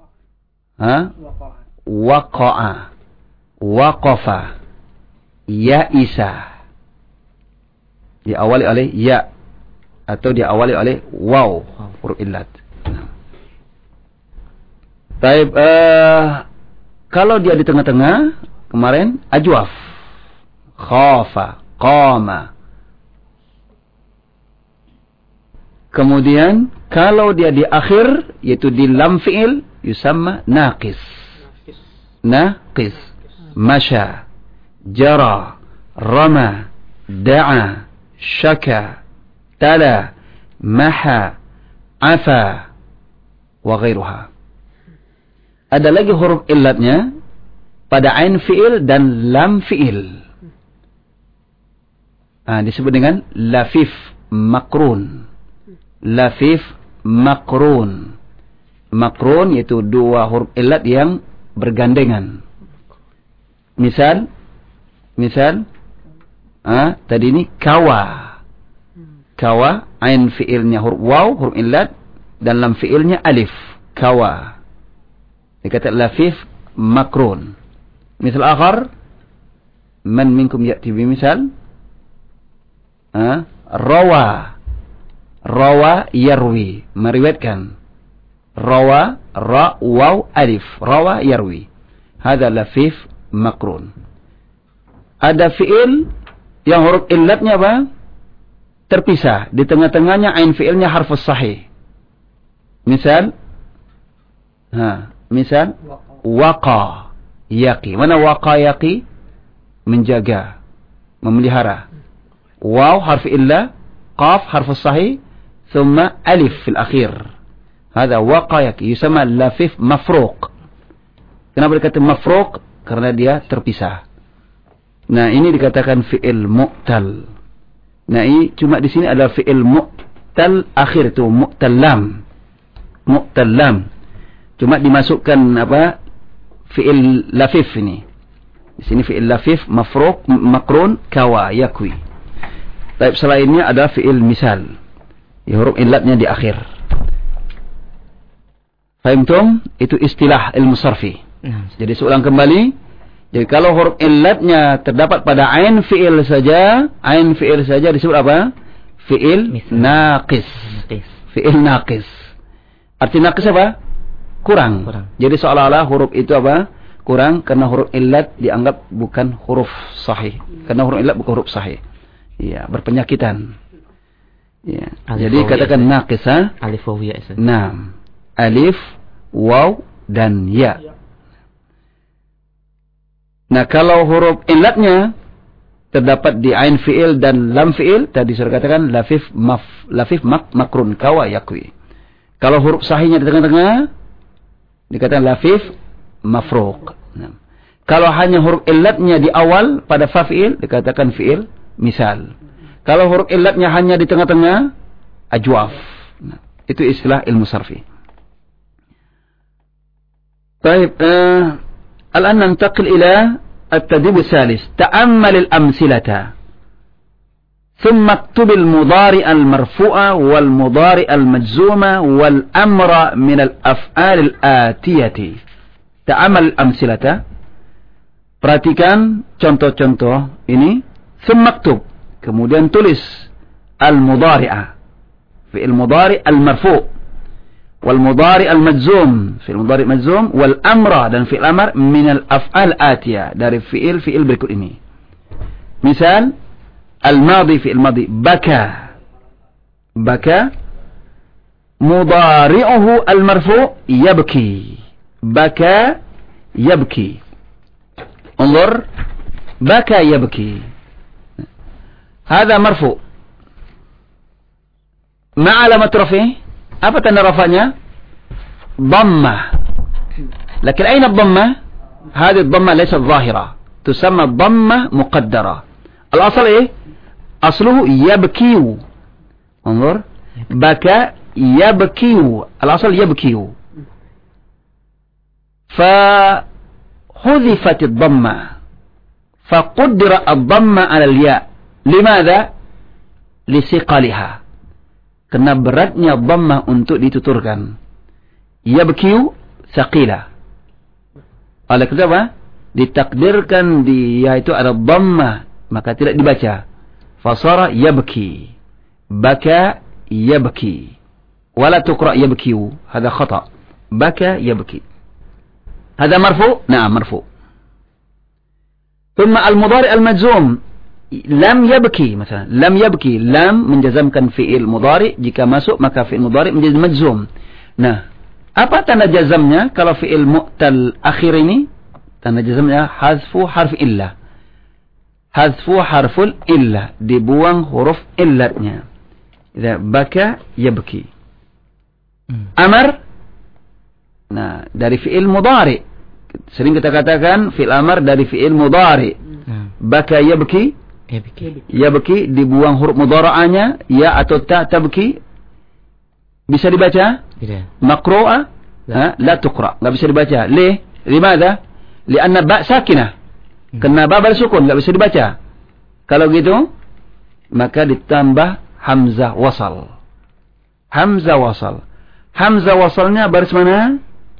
Waqa'a, waqafa, ya'isa. Diawali oleh ya atau diawali oleh waw, huruf illat. Baik, kalau dia di tengah-tengah kemarin ajwaf, khafa, qama. Kemudian kalau dia di akhir yaitu di lam fi'il yusamma naqis. Naqis. Masya, jara, rama, da'a, syaka, tala, maha, afa, wa ghairuha. Ada lagi huruf illatnya pada ain fi'il dan lam fi'il. Disebut dengan lafif makrun. Lafif makrun. Makrun yaitu dua huruf illat yang bergandengan. Misal tadi ini kawa. Kawa, ain fi'ilnya huruf waw, huruf illat, dan lam fi'ilnya alif. Kawa. Dikata lafif makrun. Misal akhar, man minkum ya'ti bimisal? Rawa. Rawa yarwi, meriwayatkan. Rawa, ra, waw, alif. Rawa yarwi. Hada lafif makrun. Ada fi'il yang huruf illatnya apa? Terpisah. Di tengah-tengahnya ain fi'ilnya harfus sahih. Misal waqa yaqi. Mana waqa yaqi? Menjaga, memelihara. Waw harf illa, qaf harfus sahih, thumma alif fil akhir. Hada waqa yaqi. Yusama lafif mafruq. Kenapa dikata mafruq? Karena dia terpisah. Nah, ini dikatakan fi'il mu'tal. Nah, ini cuma di sini adalah fi'il mu'tal akhir itu mu'tal lam. Mu'tal lam. Cuma dimasukkan apa? Fi'il lafif ini. Di sini fi'il lafif mafruq makrun kawa yakwi. Tapi selainnya ada fi'il misal. Ya, huruf illatnya di akhir. Fahimtum? Itu istilah ilmu sarfi. Jadi seulang kembali. Jadi kalau huruf illatnya terdapat pada ain fi'il saja disebut apa? Fi'il naqis. Fi'il naqis. Arti naqis apa? kurang. Jadi seolah-olah huruf itu apa? Kurang, karena huruf illat dianggap bukan huruf sahih. Karena huruf illat bukan huruf sahih. Ya, berpenyakitan. Ya. Jadi katakan naqisah. Alif waw ya. Naam. Alif, waw dan ya. Nah, kalau huruf illatnya terdapat di ain fi'il dan lam fi'il, tadi saya katakan lafif makrun kawa yakwi. Kalau huruf sahihnya di tengah-tengah dikatakan lafif mafruq. Nah. Kalau hanya huruf illatnya di awal pada fa fi'il dikatakan fi'il misal. Kalau huruf illatnya hanya di tengah-tengah ajwaf. Nah, itu istilah ilmu sarfi. Baik, الآن ننتقل إلى التدريب الثالث. تأمل الأمثلة ثم اكتب المضارع المرفوع والمضارع المجزوم والأمر من الأفعال الآتية. تأمل الأمثلة. Perhatikan contoh-contoh ini. ثم اكتب. Kemudian tulis al-mudhari'ah. Fi'il mudhari' al-marfu'. والمضارع المجزوم في المضارع المجزوم والأمر dan fi'il amr من الأفعال آتية dari fi'il berikut ini. Misal الماضي fi'il madi بكى مضارعه المرفوع يبكي بكى يبكي انظر بكى يبكي هذا مرفوع ما علامة رفعه apa tanda rafanya? Dhammah. Lakin aina dhammah? Hadhihi dhammah laysat dhahira. Tusamma dhammah muqaddara. Al-asl ايه؟ أصله يبكي. انظر. بكى يبكي. الأصل يبكي. فحذفت الضمة. فقدر الضمة على الياء. لماذا؟ لثقلها. Karena beratnya dhammah untuk dituturkan. Yabkiu thaqila. Oleh kenapa? Ditakdirkan dia itu ada dhammah, maka tidak dibaca. Fasara yabki. Baka yabki. Wala tuqra yabkiu. Hada khata. Baka yabki. Hada marfu? Naam, marfu. ثم المضارع المجزوم lam yabki misalnya. Lam yabki, lam menjazamkan fi'il mudhari, jika masuk maka fi'il mudhari menjadi majzum. Nah, apa tanda jazamnya kalau fi'il mu'tal akhir ini? Tanda jazamnya hazfu harf illah. Hazfu harful illah, dibuang huruf illatnya. Idza baka yabki. Amar, nah dari fi'il mudhari. Sering kita katakan fi'il amar dari fi'il mudhari. Baka yabki, yabki dibuang huruf mudhara'anya, ya atau ta tabki. Bisa dibaca? Tidak. Maqru'a? La tuqra. Enggak bisa dibaca. Limadha? Lianna ba sakinah. Karena ba bersukun, enggak bisa dibaca. Kalau gitu, maka ditambah hamzah wasal. Hamzah wasal. Hamzah wasalnya baris mana?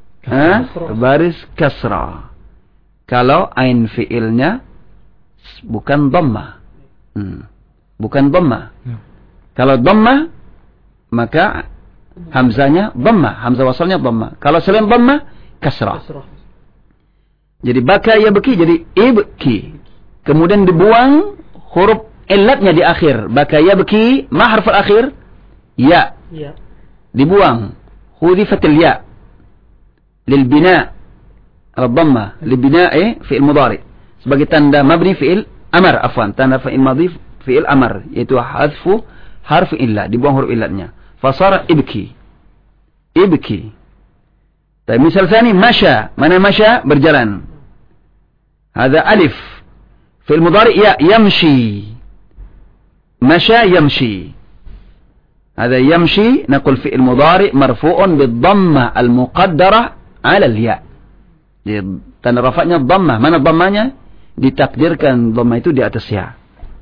Baris kasrah. Kalau ain fi'ilnya bukan dhammah. Bukan dhammah. Kalau dhammah maka hamzanya dhammah, hamzah wasalnya dhammah. Kalau selain dhammah kasrah. Jadi baka yabki jadi ibki. Kemudian dibuang huruf illatnya di akhir. Baka yabki ma harf al-akhir? Ya. Dibuang. Hudifatil ya. Lil bina al-dhamma, li bina'i fi'il mudhari. Sebagai tanda mabni fi'il amar, afwan, tanda fi'il madhi fi'il amar, yaitu hadfu harf illa, dibuang huruf illatnya. Fasara ibki. Ibki. Tapi misal tsani masya, mana masya? Berjalan. Hadza alif. Fi'il mudhari ya yamshi. Masya yamshi. Hadza yamshi naqul fi'il mudhari marfu'un bid-dhammah al-muqaddarah 'ala al-ya. Tanda rafa'nya dhammah. Mana dhammahnya? Ditakdirkan dhammah itu di atas ya.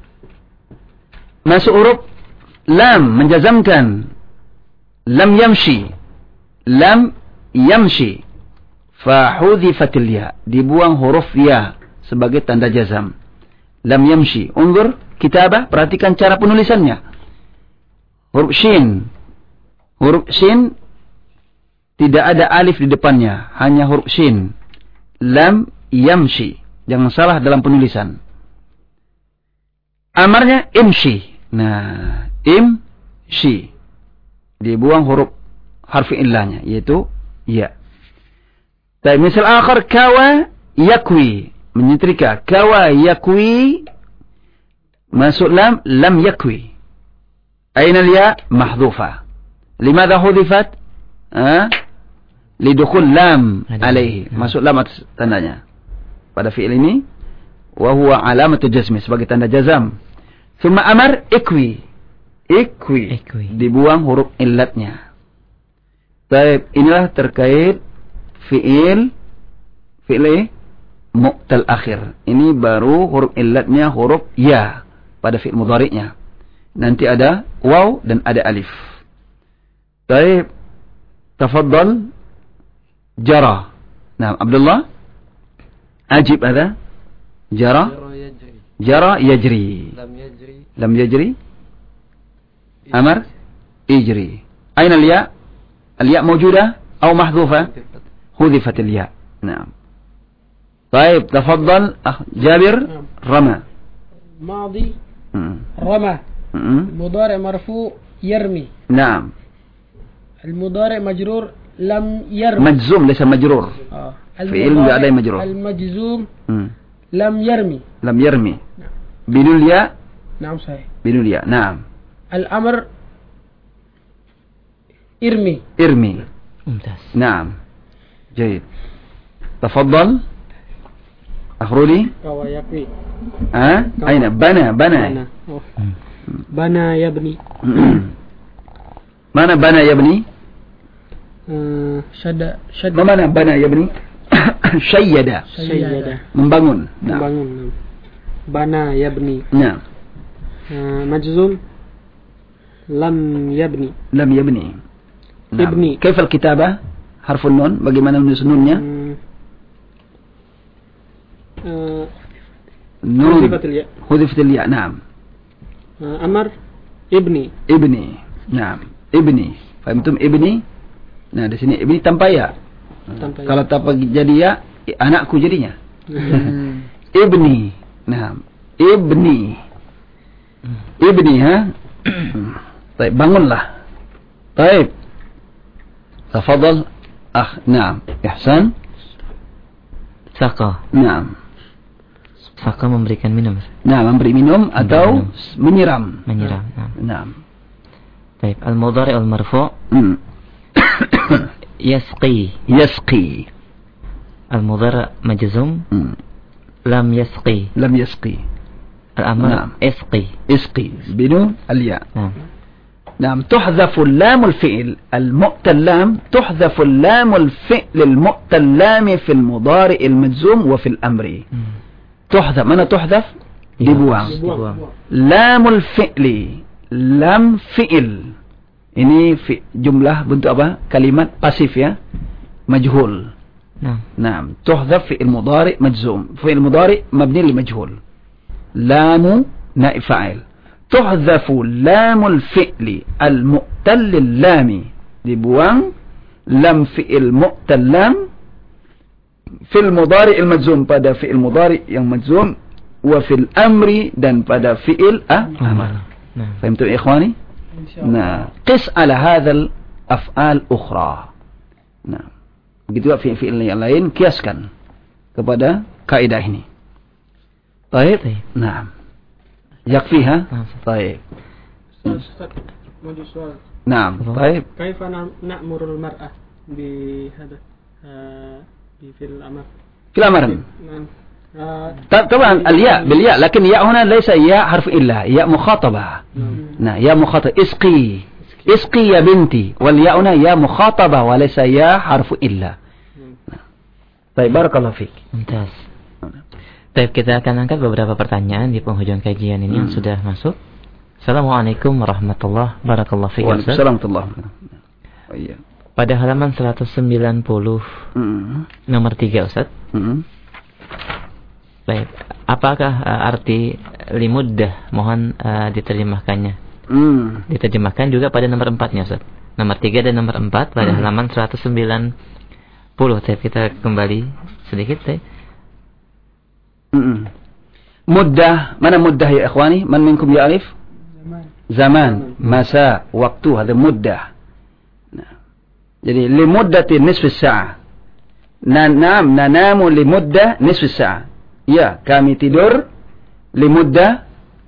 Masuk huruf lam menjazamkan. Lam yamshi. Lam yamshi. Fa hudhifatil ya. Dibuang huruf ya sebagai tanda jazam. Lam yamshi. Unzur kitabah, perhatikan cara penulisannya. Huruf shin. Huruf shin tidak ada alif di depannya, hanya huruf shin. Lam yamshi. Jangan salah dalam penulisan. Amarnya imshi. Nah, imshi. Dibuang huruf harfi illahnya, yaitu ya. Tapi misal akhar kawa yakwi. Menyetrika. Kawa yakwi. Masuk lam yakwi. Aina al-ya? Mahdhufa. Limadha hudhifat? Lidukhul lam alaihi. Masuk lam atas tandanya. Pada fi'il ini wa huwa alamatu jazmi, sebagai tanda jazam. Thumma amar ikwi. Dibuang huruf illatnya. Baik, inilah terkait fi'il mu'tal akhir. Ini baru huruf illatnya huruf ya pada fi'il mudhari'nya. Nanti ada waw dan ada alif. Baik, tafaddal jara. Nah, Abdullah ajib ada jara yajri. Lam yajri. Amar ijri. Aina al-ya? Al-ya mawjudah atau mahdhufa? Hudhifat al-ya. Naam. Baik, tafaddal Jabir. Rama. Madi rama. Mudhari' marfu' yarmi. Naam. Al-mudhari' majrur lam yarmi. Majzum laysa majrur. Fi'il enggak ada yang majrur. Al-majzum lam yarmi. Lam yarmi. Bidul ya? Naam sahih. Bidul ya. Naam. Al-amr irmi. Mumtaz. Naam. Jayid. Tafaddal. Akhruli. Kawa yakwi. Aina? Bana. Bana yabni. Mana bana yabni? Syadda. Mana bana yabni? Syayyada. Membangun. Membangun. Bana yabni. Nah. Majzum lam yabni. Nah. Ibni. Kaifal kitabah? Harfun nun. Bagaimana menulis nunnya? Nun. Hudhifatil ya. Naam. Amar ibni. Naam. Ibni. Fahimtum ibni? Nah, di sini ibni tanpa ya. Kalau tanpa jadi ya, anakku jadinya. Ibni. Nah, ibni ha. Baik, bangunlah. Baik. Tafadhal. Naam. Ihsan. Saqa. Naam. Saqa memberikan minum. Nah, memberi minum atau menyiram. Naam. Baik, al-mudhari' al-marfu' yasqi. Al-mudhari' majzum lam yasqi. Al-amr isqi. Binu al-ya. نعم تحذف اللام الفعل المؤتى اللام تحذف اللام الفعل المؤتى اللام في المضارع المجزوم وفي الأمر تحذف mana تحذف dibuang لام الفعل lam fi'il ini jumlah bentuk apa kalimat pasif ya majhul نعم تحذف في المضارع مجزوم في المضارع مبني لمجهول لام نائب فاعل تحذف لام الفعل المؤتل اللام dibuang lam fi'il mu'tal lam fil mudhari' al majzum pada fi'il mudhari' yang majzum wa fil amri dan pada fi'il amr. Fahimtum ikhwani? Nah, qis ala hadzal af'al ukhra. Nah, begitu juga fi'il yang lain kiaskan kepada kaidah ini. Baik. Nah. يكفيها طيب نعم طيب كيف نأمر المرأة بهذا في الأمر في الأمر طبعا الياء بالياء لكن ياء هنا ليس ياء حرف إلا ياء مخاطبة نعم ياء مخاطبة اسقي يا بنتي والياء هنا ياء مخاطبة وليس ياء حرف إلا طيب بارك الله فيك ممتاز. Baik, kita akan angkat beberapa pertanyaan di penghujung kajian ini yang sudah masuk. Assalamualaikum warahmatullahi wabarakatuh. Waalaikumsalam. Pada halaman 190 nomor 3 Ustaz. Baik, apakah arti limuddah? Mohon diterjemahkannya. Diterjemahkan juga pada nomor 4-nya Ustaz. nomor 3 dan nomor 4 pada halaman 190. Kita kembali sedikit. Muddah, mana muddah ya ikhwani? Man minkum ya'rif? Zaman, masa, waktu, ada muddah. Jadi li muddati nisfi sa'ah. Nanamu li muddah nisfi sa'ah. Ya, kami tidur li muddah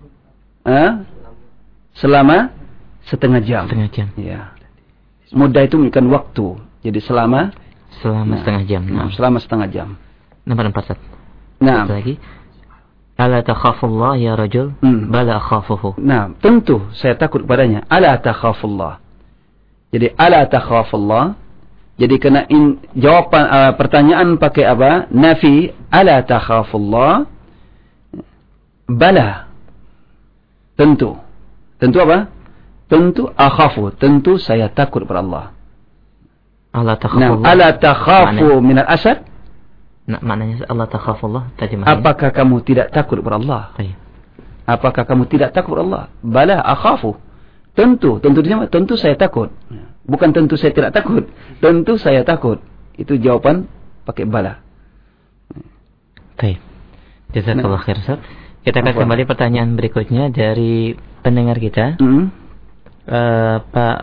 selama setengah jam. Ya. Muddah itu bukan waktu. Jadi selama setengah jam. Selama setengah jam. Nomor 4. Nah, lagi. Ala takhafullah ya rajul? Bala akhafuhu. Nah, tentu saya takut kepadanya. Ala takhafullah. Jadi ala takhafullah. Jadi kena jawaban pertanyaan pakai apa? Nafi. Ala takhafullah. Bala. Tentu. Tentu apa? Tentu akhafu. Tentu saya takut kepada Allah. Allah takhafullah. Nah, ala takhafu minal asad. Nah, maknanya Allah takhafullah tadi maknanya. Apakah kamu tidak takut kepada Allah? Apakah kamu tidak takut kepada Allah? Bala akhafu. Tentu saya takut. Bukan tentu saya tidak takut. Tentu saya takut. Itu jawaban pakai bala. Baik. Jazakallah khair, Ustaz. Kita akan kembali pertanyaan berikutnya dari pendengar kita. Pak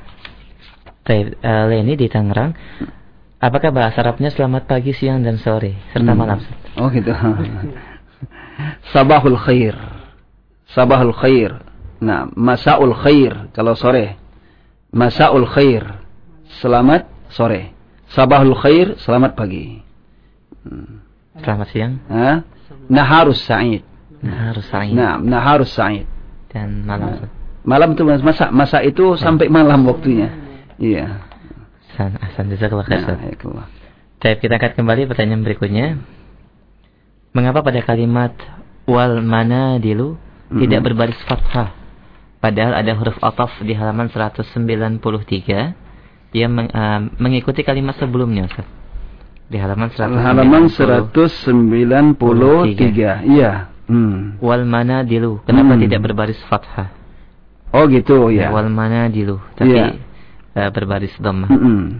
Leni di Tangerang. Apakah bahasa Arabnya selamat pagi, siang, dan sore serta malam? Oh gitu. Sabahul khair. Sabahul khair. Nah, masaul khair kalau sore. Masaul khair. Selamat sore. Sabahul khair, selamat pagi. Selamat siang. Naharus sa'id. Naharus sa'id. Nah, naharus sa'id. Dan malam. Malam itu masa itu sampai malam waktunya. Iya. Ahsan, jazakallah khair. Baik, kita akan kembali pertanyaan berikutnya. Mengapa pada kalimat wal manadilu tidak berbaris fathah? Padahal ada huruf ataf di halaman 193 yang mengikuti kalimat sebelumnya, Ustaz. Di halaman 193. Iya. Wal manadilu. Kenapa tidak berbaris fathah? Oh gitu ya. Wal manadilu. Tapi berbaris dhammah.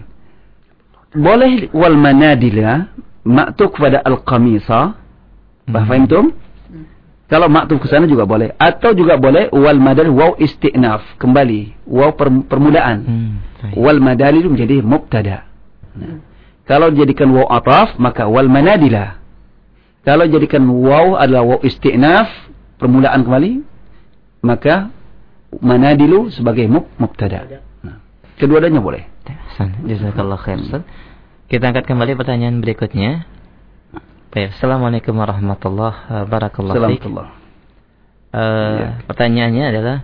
Boleh wal manadila maktub pada al-qamisa. Faham? Kalau maktub ke sana juga boleh, atau juga boleh wal madal waw istinaf, kembali waw permulaan. Wal madal itu menjadi mubtada. Kalau jadikan waw ataf maka wal manadila. Kalau jadikan waw adalah waw istinaf, permulaan kembali, maka manadilu sebagai mubtada. Kedua-duanya boleh. Jazakallah khair. Kita angkat kembali pertanyaan berikutnya. Baik, Assalamualaikum warahmatullahi wabarakatuh. Pertanyaannya adalah,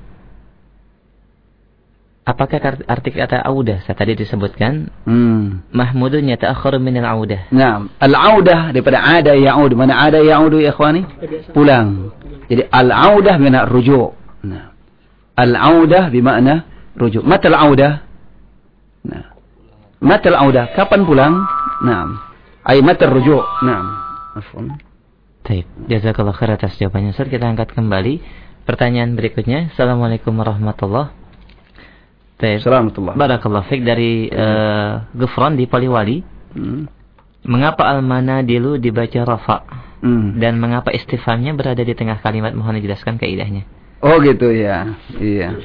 apakah arti kata audah tadi disebutkan mahmudun yata'akhkharu min al-audah? Naam, al-audah daripada ada ya'ud. Mana ada ya'udu ya ikhwani? Pulang. Jadi al-audah bermakna rujuk. Nah. Al-audah bermakna rujuk. Mata al-audah? Nah. Mata al-audah, kapan pulang? Naam. Ay mata rujuk. Naam. Baik, jazakallah khair atas jawabannya, Ustaz. Kita angkat kembali pertanyaan berikutnya. Assalamualaikum warahmatullahi wabarakatuh. Assalamualaikum. Barakallahu fiik dari Gufron di Poliwali. Mengapa al-manadilu dibaca rafa? Dan mengapa istifhamnya berada di tengah kalimat? Mohon dijelaskan kaidahnya. Oh gitu ya. Iya.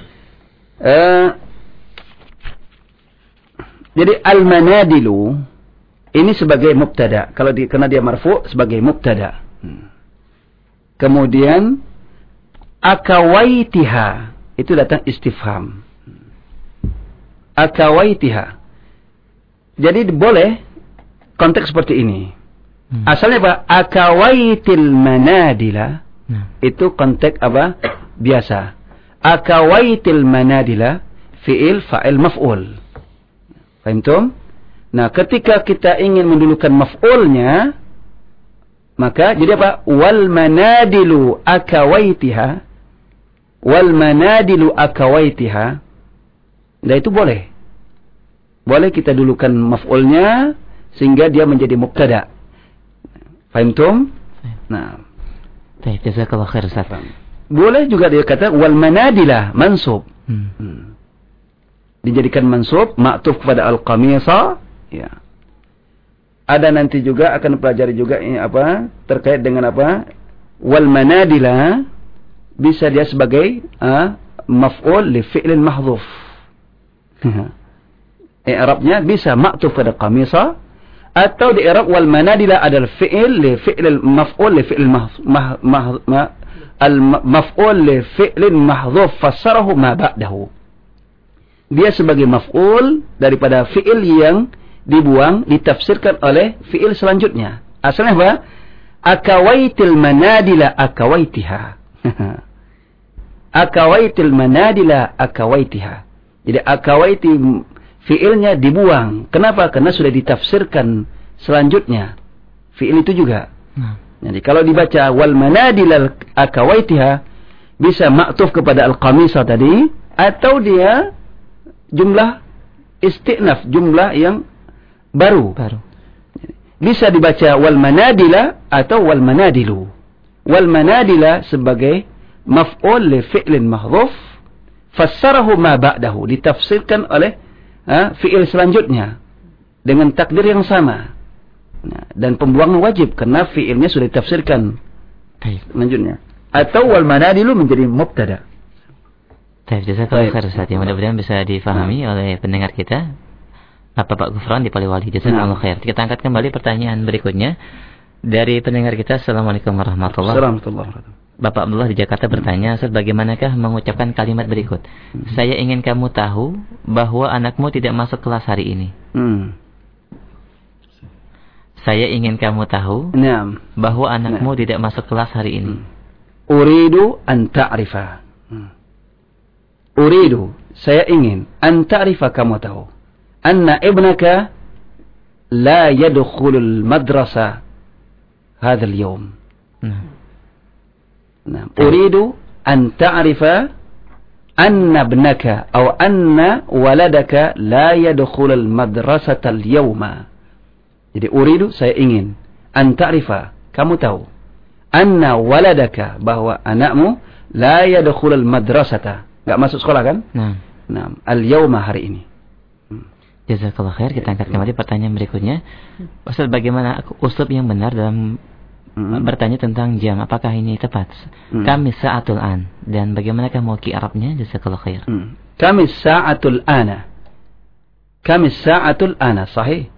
Jadi al-manadilu ini sebagai mubtada. Kalau karena dia marfu sebagai mubtada. Kemudian akawaitiha itu datang istifham. Akawaitiha. Jadi boleh konteks seperti ini. Asalnya apa? Akawaitil manadila. Itu konteks apa? Biasa. Akawaitil manadila fi'il fa'il maf'ul. Fahimtum? Nah, ketika kita ingin mendulukan maf'ulnya, maka jadi apa? Wal manadilu akawaitiha. Wal manadilu akawaitiha. Nah, itu boleh. Boleh kita dulukan maf'ulnya sehingga dia menjadi mubtada. Fahimtum? Nah. Baik, jazakallahu khair, Ustaz. Boleh juga dia kata wal manadilah mansub. dijadikan mansub, ma'tuf kepada al-qamisa, ya. Ada nanti juga akan pelajari juga ini apa terkait dengan apa wal manadila bisa dia sebagai maf'ul li fi'lin mahdhuf. I'rabnya bisa ma'tuf pada qamisa atau di i'rab wal manadila adalah fi'il li fi'lil maf'ul li fi'lil al-maf'ul li fi'lin mahdhuf fassarahu ma ba'dahu. Dia sebagai maf'ul daripada fi'il yang dibuang, ditafsirkan oleh fi'il selanjutnya. Asalnya apa? Akawaitil manadila akawaitiha. Akawaitil manadila akawaitiha. Jadi akawaiti fi'ilnya dibuang. Kenapa? Karena sudah ditafsirkan selanjutnya. Fi'il itu juga. Jadi kalau dibaca wal manadila akawaitiha bisa ma'tuf kepada al-qamisa tadi atau dia jumlah istinaf, jumlah yang baru. Bisa dibaca wal manadila atau wal manadilu. Wal manadila sebagai maf'ul li fi'lin mahdhuf fassarahu ma ba'dahu, ditafsirkan oleh fi'il selanjutnya dengan takdir yang sama. Nah, dan pembuangan wajib karena fi'ilnya sudah ditafsirkan. Selanjutnya. Atau wal manadilu menjadi mubtada. Jazakallahu khair Ustaz. Mudah-mudahan bisa difahami oleh pendengar kita. Bapak Gufron di Poliwali. Jazakallahu khair. Kita angkat kembali pertanyaan berikutnya dari pendengar kita. Assalamualaikum warahmatullahi wabarakatuh. Bapak Abdullah di Jakarta bertanya, Ustaz, bagaimanakah mengucapkan kalimat berikut? Saya ingin kamu tahu bahwa anakmu tidak masuk kelas hari ini. Saya ingin kamu tahu bahwa anakmu tidak masuk kelas hari ini. Uridu an ta'rifa. Uridu, saya ingin an ta'rifa, kamu tahu. Anna ibnaka la yadkhulul madrasa hadha al-yawm. Uridu an ta'rifa anna ibnaka atau anna waladaka la yadkhulul madrasata al-yawma. Jadi uridu, saya ingin an ta'rifa, kamu tahu. Anna waladaka, bahwa anakmu la yadkhulul madrasata, enggak masuk sekolah kan? Nah, al-yawma, hari ini. Jazakallah khair. Kita angkat kembali pertanyaan berikutnya. Ustaz, bagaimana uslub yang benar dalam bertanya tentang jam? Apakah ini tepat? Kami sa'atul an. Dan bagaimanakah mauqi Arabnya? Jazakallah khair. Kami sa'atul ana. Kami sa'atul ana. Sahih.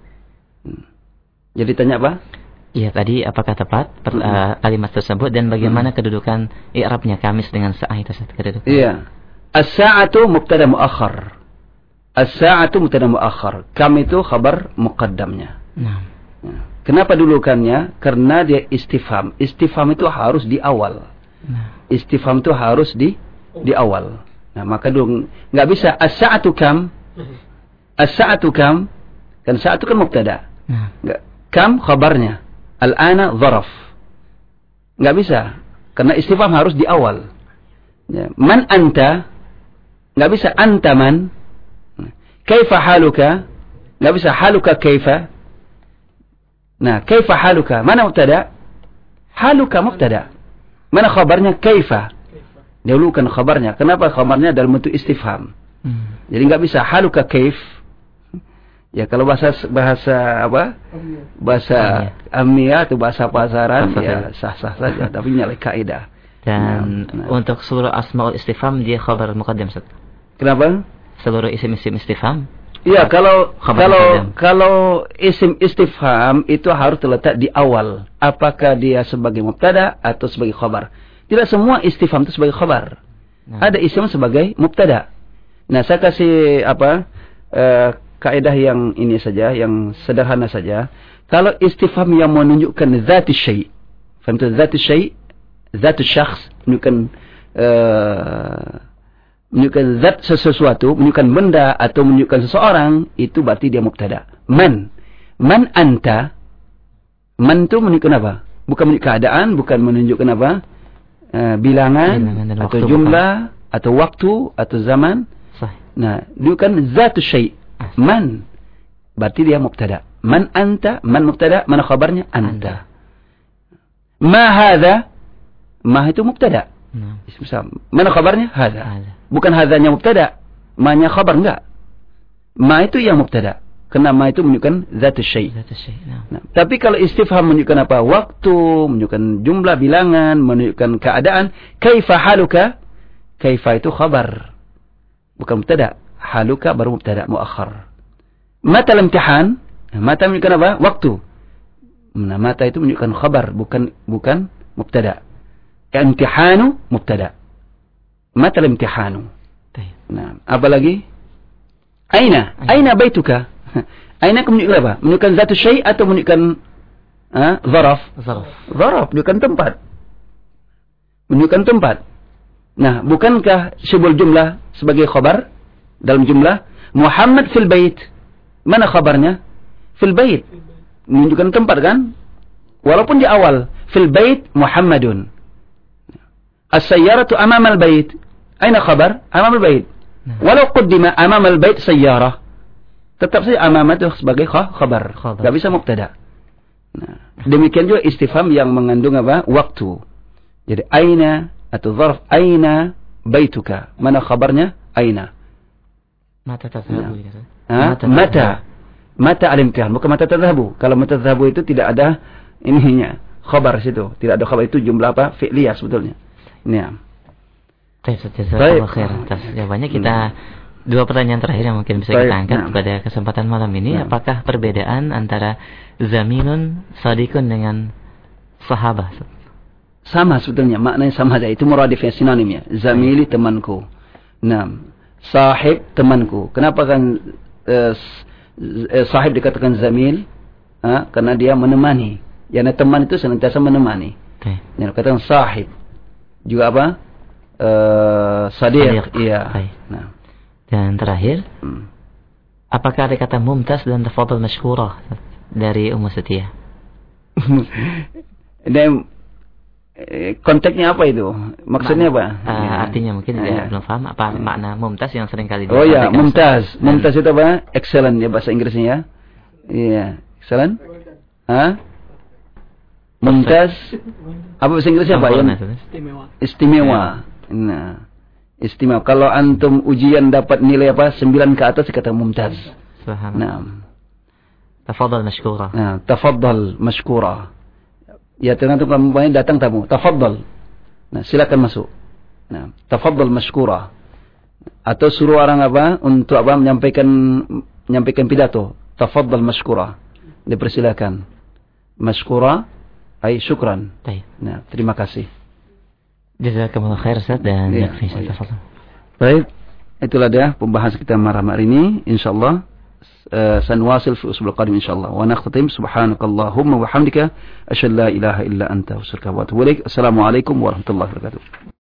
Jadi tanya apa? Iya, tadi apakah tepat kalimat tersebut dan bagaimana kedudukan i'rabnya kamis dengan sa'ah itu kedudukan? Iya. As-sa'atu mubtada muakhar. As-sa'atu mubtada muakhar. Kam itu khabar muqaddamnya. Kenapa dulukannya? Karena dia istifham. Istifham itu harus di awal. Istifham itu harus di awal. Nah, maka dulu enggak bisa as-sa'atu kam. As-sa'atu kam. Kan sa'atu kan mubtada. Kam khabarnya. Al-ana dzaraf. Enggak bisa. Karena istifham harus di awal. Ya. Man anta? Enggak bisa anta man. Kaifa haluka? Enggak bisa haluka kaifa. Nah, kaifa haluka? Mana mubtada? Haluka mubtada. Mana khabarnya? Kaifa. Dahulukan khabarnya. Kenapa khabarnya dalam bentuk istifham? Jadi enggak bisa haluka kaif. Ya, kalau bahasa apa? Bahasa amiyah atau bahasa pasaran ya sah-sah saja, tapi nyalai kaidah. Dan untuk seluruh asmaul istifham dia khabar muqaddam, Ustaz. Kenapa? Seluruh isim-isim istifham. Iya, kalau isim istifham itu harus terletak di awal. Apakah dia sebagai mubtada atau sebagai khabar? Tidak semua istifham itu sebagai khabar. Ada isim sebagai mubtada. Nah, saya kasih kaidah yang ini saja, yang sederhana saja. Kalau istifham yang menunjukkan zat syai', faham tu zat syai', zat syakhs, menunjukkan zat sesuatu, menunjukkan benda atau menunjukkan seseorang, itu berarti dia mubtada. Man anta. Man itu menunjukkan apa? Bukan menunjukkan keadaan, bukan menunjukkan apa? Bilangan atau jumlah atau waktu atau zaman. Nah, itu kan zat syai'. Man berarti dia mubtada. Man anta, man mubtada, mana khabarnya? Anta. Ma hadha, ma itu mubtada. Mana khabarnya? Hadha. Bukan hadhanya mubtada, ma-nya khabar, enggak. Ma itu yang mubtada. Karena ma itu menunjukkan zatus syai'. Nah, tapi kalau istifham menunjukkan apa? Waktu, menunjukkan jumlah bilangan, menunjukkan keadaan. Kaifa haluka? Kaifa itu khabar. Bukan mubtada. Haluka baru mubtada muakhar. Mata imtihan? Mata menunjukkan apa? Waktu. Nah, mata itu menunjukkan khabar, bukan mubtada. Imtihanu mubtada. Mata imtihanu. Nah, apa lagi? Aina? Aina baituka? Aina menunjukkan apa? Menunjukkan zatu syai' atau menunjukkan zaraf? Zaraf, menunjukkan tempat. Menunjukkan tempat. Nah, bukankah syubul jumlah sebagai khabar dalam jumlah? Muhammad fil bait. Mana khabarnya? Fil bait. Menunjukkan tempat kan? Walaupun di awal fil bait Muhammadun. As-sayyaratu amama al-bait. Aina khabar? Amama al-bait. Walau qaddima amama al-bait sayyarah. Tetap saja amama itu sebagai khabar. Enggak bisa mubtada. Nah, demikian juga istifham yang mengandung apa? Waktu. Jadi aina atau zarf aina baituka. Mana khabarnya? Aina. Mata tadhhabu. Mata al-imtihan, bukan mata tadhhabu. Kalau mata tadhhabu itu tidak ada ininya, khabar situ. Tidak ada khabar, itu jumlah apa? Fi'liyah sebetulnya. Nah. Jazakallahu khairan atas jawabannya. Kita dua pertanyaan terakhir yang mungkin bisa kita angkat pada kesempatan malam ini. Apakah perbedaan antara zamilun sadiqun dengan sahabah? Sama sebetulnya, maknanya sama saja. Itu muradifnya, sinonimnya. Zamili temanku. Nah, sahib temanku. Kenapa kan sahib dikatakan zamil? Karena dia menemani. Yang teman itu senantiasa menemani. Yang dikatakan sahib. Juga apa? Sadiq. Iya. Nah. Dan terakhir, apakah ada kata mumtaz dan tafadhal mashkurah dari Ummu Setia? Dan konteksnya apa itu? Maksudnya apa? Artinya mungkin dia belum paham apa makna mumtaz yang sering kali Oh ya, mumtaz. Mumtaz itu apa? Excellent ya bahasa Inggrisnya ya. Iya, excellent. Mumtaz. Apa bahasa Inggrisnya Pak? Istimewa. Nah, istimewa. Kalau antum ujian dapat nilai apa? 9 ke atas kata mumtaz. Nah. Tafadhal mashkura. Nah, tafadhal mashkura. Ya, tergantung kalau datang tamu. Tafadhal. Nah, silakan masuk. Nah, tafadhal mashkura. Atau suruh orang apa? Untuk apa? Menyampaikan pidato. Tafadhal mashkura. Dipersilakan. Mashkura ay syukran. Nah, terima kasih. Jazakumullah khair Ustaz dan yakfi tafadhal. Baik, itulah dia pembahasan kita malam hari ini. Insyaallah sanwasil fi usbul qadim insyaallah. Wa nakhtatim subhanakallahumma wa hamdika asyhadu an la ilaha illa anta astaghfiruka wa atubu ilaik. Assalamualaikum warahmatullahi wabarakatuh.